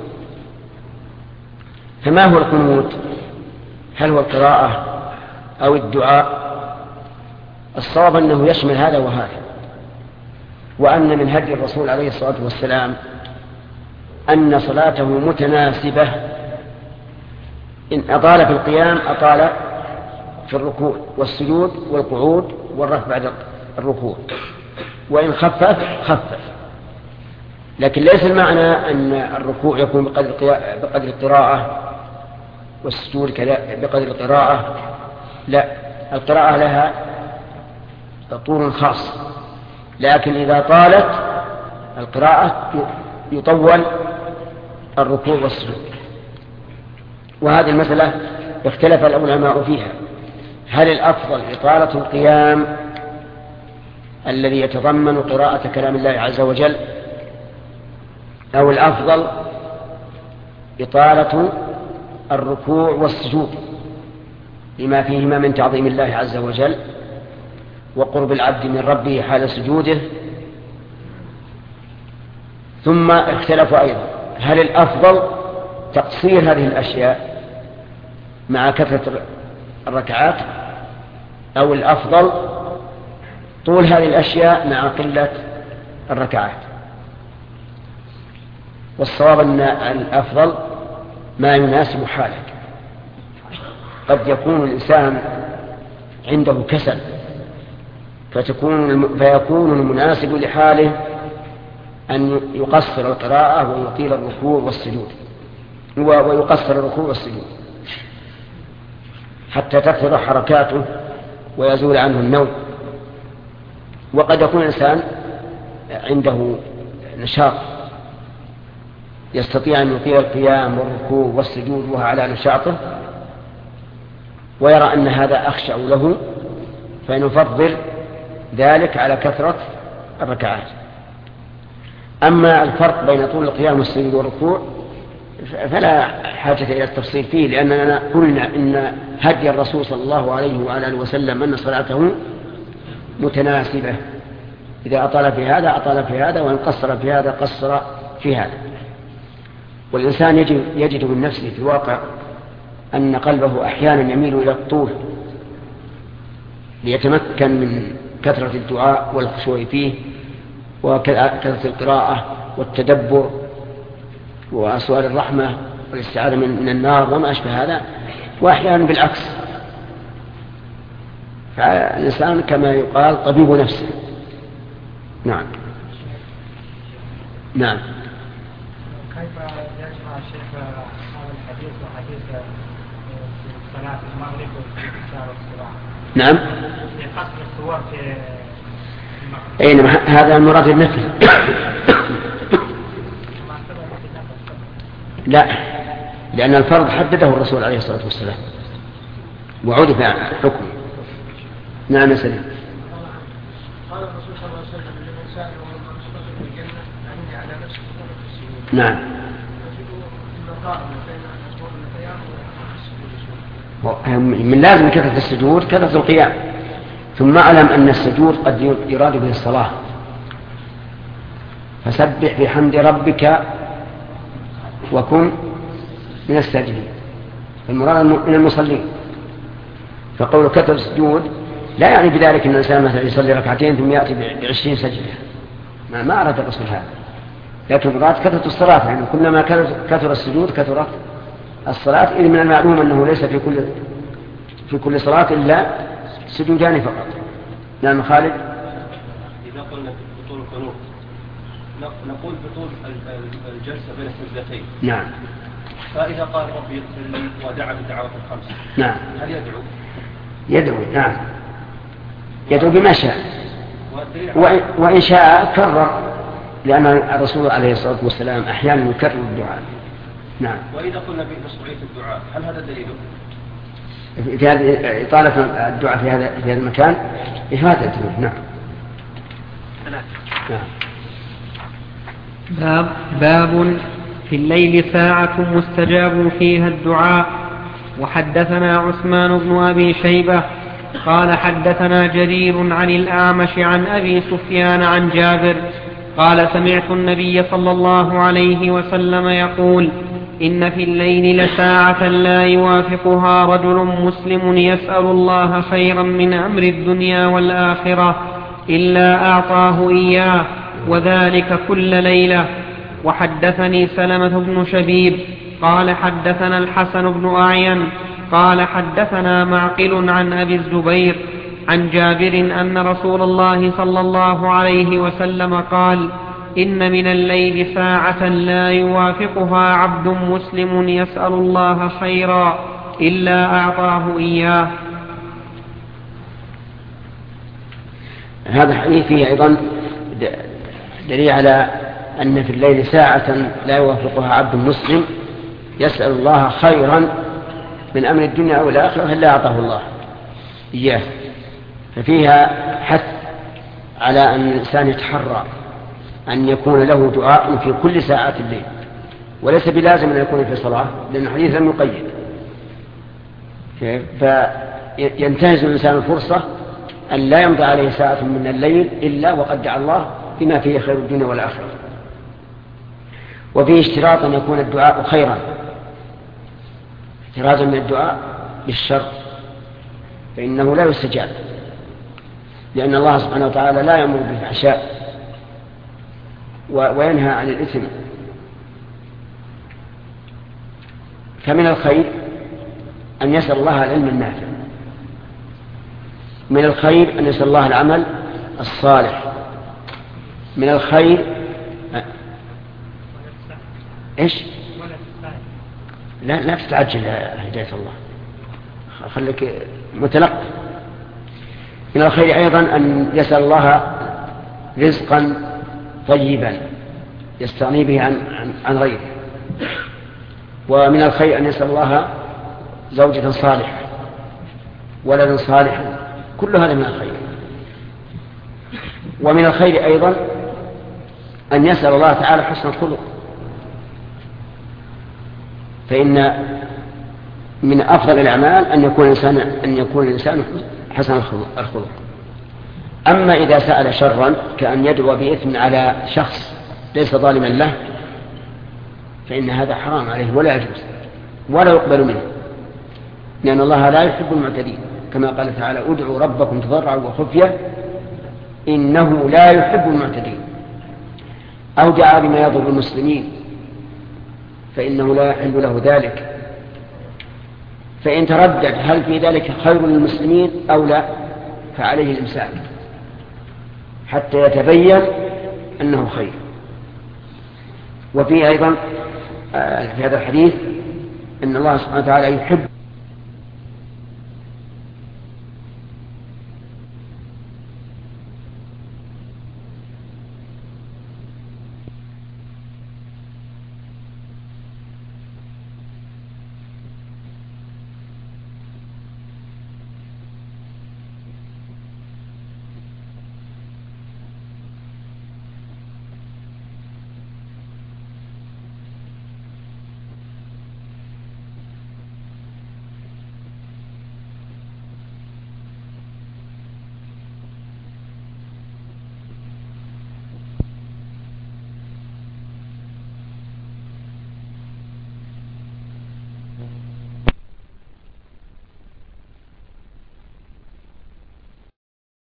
فما هو القنوت؟ هل هو القراءة أو الدعاء؟ الصواب أنه يشمل هذا وهذا، وأن من هدي الرسول عليه الصلاة والسلام أن صلاته متناسبة، إن أطال في القيام أطال في الركوع والسجود والقعود والرفع بعد الركوع، وإن خفف خفف. لكن ليس المعنى أن الركوع يكون بقدر القراءة والسجود بقدر القراءة، لا، القراءة لها طول خاص، لكن إذا طالت القراءة يطول الركوع والسجود. وهذه المسألة اختلف العلماء فيها، هل الأفضل إطالة القيام الذي يتضمن قراءة كلام الله عز وجل، أو الأفضل إطالة الركوع والسجود لما فيهما من تعظيم الله عز وجل وقرب العبد من ربه حال سجوده. ثم اختلفوا أيضا هل الأفضل تقصير هذه الأشياء مع كثرة الركعات أو الأفضل طول هذه الأشياء مع قلة الركعات. والصواب أن الأفضل ما يناسب حالك. قد يكون الإنسان عنده كسل فيكون المناسب لحاله أن يقصر القراءة ويطيل الركوع والسجود ويقصر الركوع والسجود حتى تكثر حركاته ويزول عنه النوم. وقد يكون الإنسان عنده نشاط يستطيع أن يطيل القيام والركوع والسجود وهو على نشاطه ويرى أن هذا أخشع له فنفضل ذلك على كثرة الركعات. أما الفرق بين طول القيام والسجود والركوع فلا حاجة إلى التفصيل فيه، لأننا قلنا إن هدي الرسول صلى الله عليه وعلى آله وسلم أن صلاته متناسبة، إذا أطال في هذا أطال في هذا، وإن قصر في هذا قصر في هذا. والإنسان يجد من نفسه في الواقع أن قلبه أحيانا يميل إلى الطول ليتمكن من كثرة الدعاء والخشوع فيه وكثرة القراءة والتدبر وسؤال الرحمة والاستعاذة من النار وما أشبه هذا، وأحيانا بالعكس. فالإنسان كما يقال طبيب نفسه. نعم. نعم. كيف يجمع الشيخ هذا الحديث وحديث صلاة المغرب واستكثار الصلاة؟ نعم. قصر الصور في المغرب. أي نعم، هذا المراد النفل. لا، لأن الفرض حدده الرسول عليه الصلاة والسلام وعرف حكمه. نعم يا سلام. قال الرسول صلى الله عليه وسلم لمن سأل ومن صدق في الجنة أعني على نفسه صدق السجود. نعم. تجد المقارنة بين أسباب القيام والسجود. من لازم كثرة السجود كثرة القيام. ثم أعلم أن السجود قد يراد به الصلاة، فسبح بحمد ربك وكن من الساجدين، المراد من المصلين. فقول كثرة السجود لا يعني بذلك أن الإنسان مثلا يصلي ركعتين ثم يأتي ب20 سجدة، ما أراد الرسول هذا، لكن مراد كثرة الصلاة، يعني كلما كثر السجود كثرت الصلاة. إذ من المعلوم أنه ليس في كل صلاة إلا سجودان فقط. نعم خالد. إذا قلنا بطول القنوت نقول بطول الجلسة بين السجدتين. نعم. فإذا قال ربي اغفر لي ودعا بالدعوات الخمس، نعم. هل يدعو؟ يدعو. نعم، يدعو بما شاء، وإن شاء كرر، لأن الرسول عليه الصلاة والسلام أحيانا يكرر الدعاء. نعم. وإذا قلنا بمشروعية الدعاء هل هذا دليله؟ في هذه إطالة الدعاء في هذا المكان إفادة الدليل. نعم. نعم. باب في الليل ساعة مستجاب فيها الدعاء. وحدثنا عثمان بن أبي شيبة قال حدثنا جرير عن الأعمش عن أبي سفيان عن جابر قال سمعت النبي صلى الله عليه وسلم يقول إن في الليل لساعة لا يوافقها رجل مسلم يسأل الله خيرا من أمر الدنيا والآخرة إلا أعطاه إياه، وذلك كل ليلة. وحدثني سلمة بن شبيب قال حدثنا الحسن بن أعين قال حدثنا معقل عن أبي الزبير عن جابر أن رسول الله صلى الله عليه وسلم قال إن من الليل ساعة لا يوافقها عبد مسلم يسأل الله خيرا إلا أعطاه إياه. هذا الحديث فيه أيضا دليل على أن في الليل ساعة لا يوافقها عبد مسلم يسأل الله خيرا من أمر الدنيا والآخرة إلا أعطاه الله إياه. ففيها حث على أن الإنسان يتحرى أن يكون له دعاء في كل ساعات الليل، وليس بلازم أن يكون في صلاة، لأن الحديث لم يقيد. فينتهز الإنسان الفرصة أن لا يمضي عليه ساعة من الليل إلا وقد دعا الله بما فيه خير الدنيا والآخرة. وفيه اشتراط أن يكون الدعاء خيرا، احترازا من الدعاء بالشر، فإنه لا يستجاب، لأن الله سبحانه وتعالى لا يأمر بالفحشاء وينهى عن الإثم. فمن الخير أن يسأل الله العلم النافع، من الخير أن يسأل الله العمل الصالح، من الخير إيش؟ لا تستعجل هداية الله، خليك متلقى. من الخير أيضا أن يسأل الله رزقا طيبا يستغني به عن غيره. ومن الخير أن يسأل الله زوجة صالحة، ولدا صالحا، كل هذا من الخير. ومن الخير أيضا أن يسأل الله تعالى حسن الخلق، فإن من أفضل الأعمال أن يكون الإنسان حسن الخلق. أما إذا سأل شرا كأن يدعو بإثم على شخص ليس ظالما له، فإن هذا حرام عليه ولا يجوز ولا يقبل منه، لأن الله لا يحب المعتدين، كما قال تعالى: ادعوا ربكم تضرعا وخفية إنه لا يحب المعتدين. أو دعا بما يضر المسلمين فإنه لا يحل له ذلك. فإن تردد هل في ذلك خير للمسلمين أو لا، فعليه الإمساك حتى يتبين أنه خير. وفي أيضا في هذا الحديث أن الله سبحانه وتعالى يحب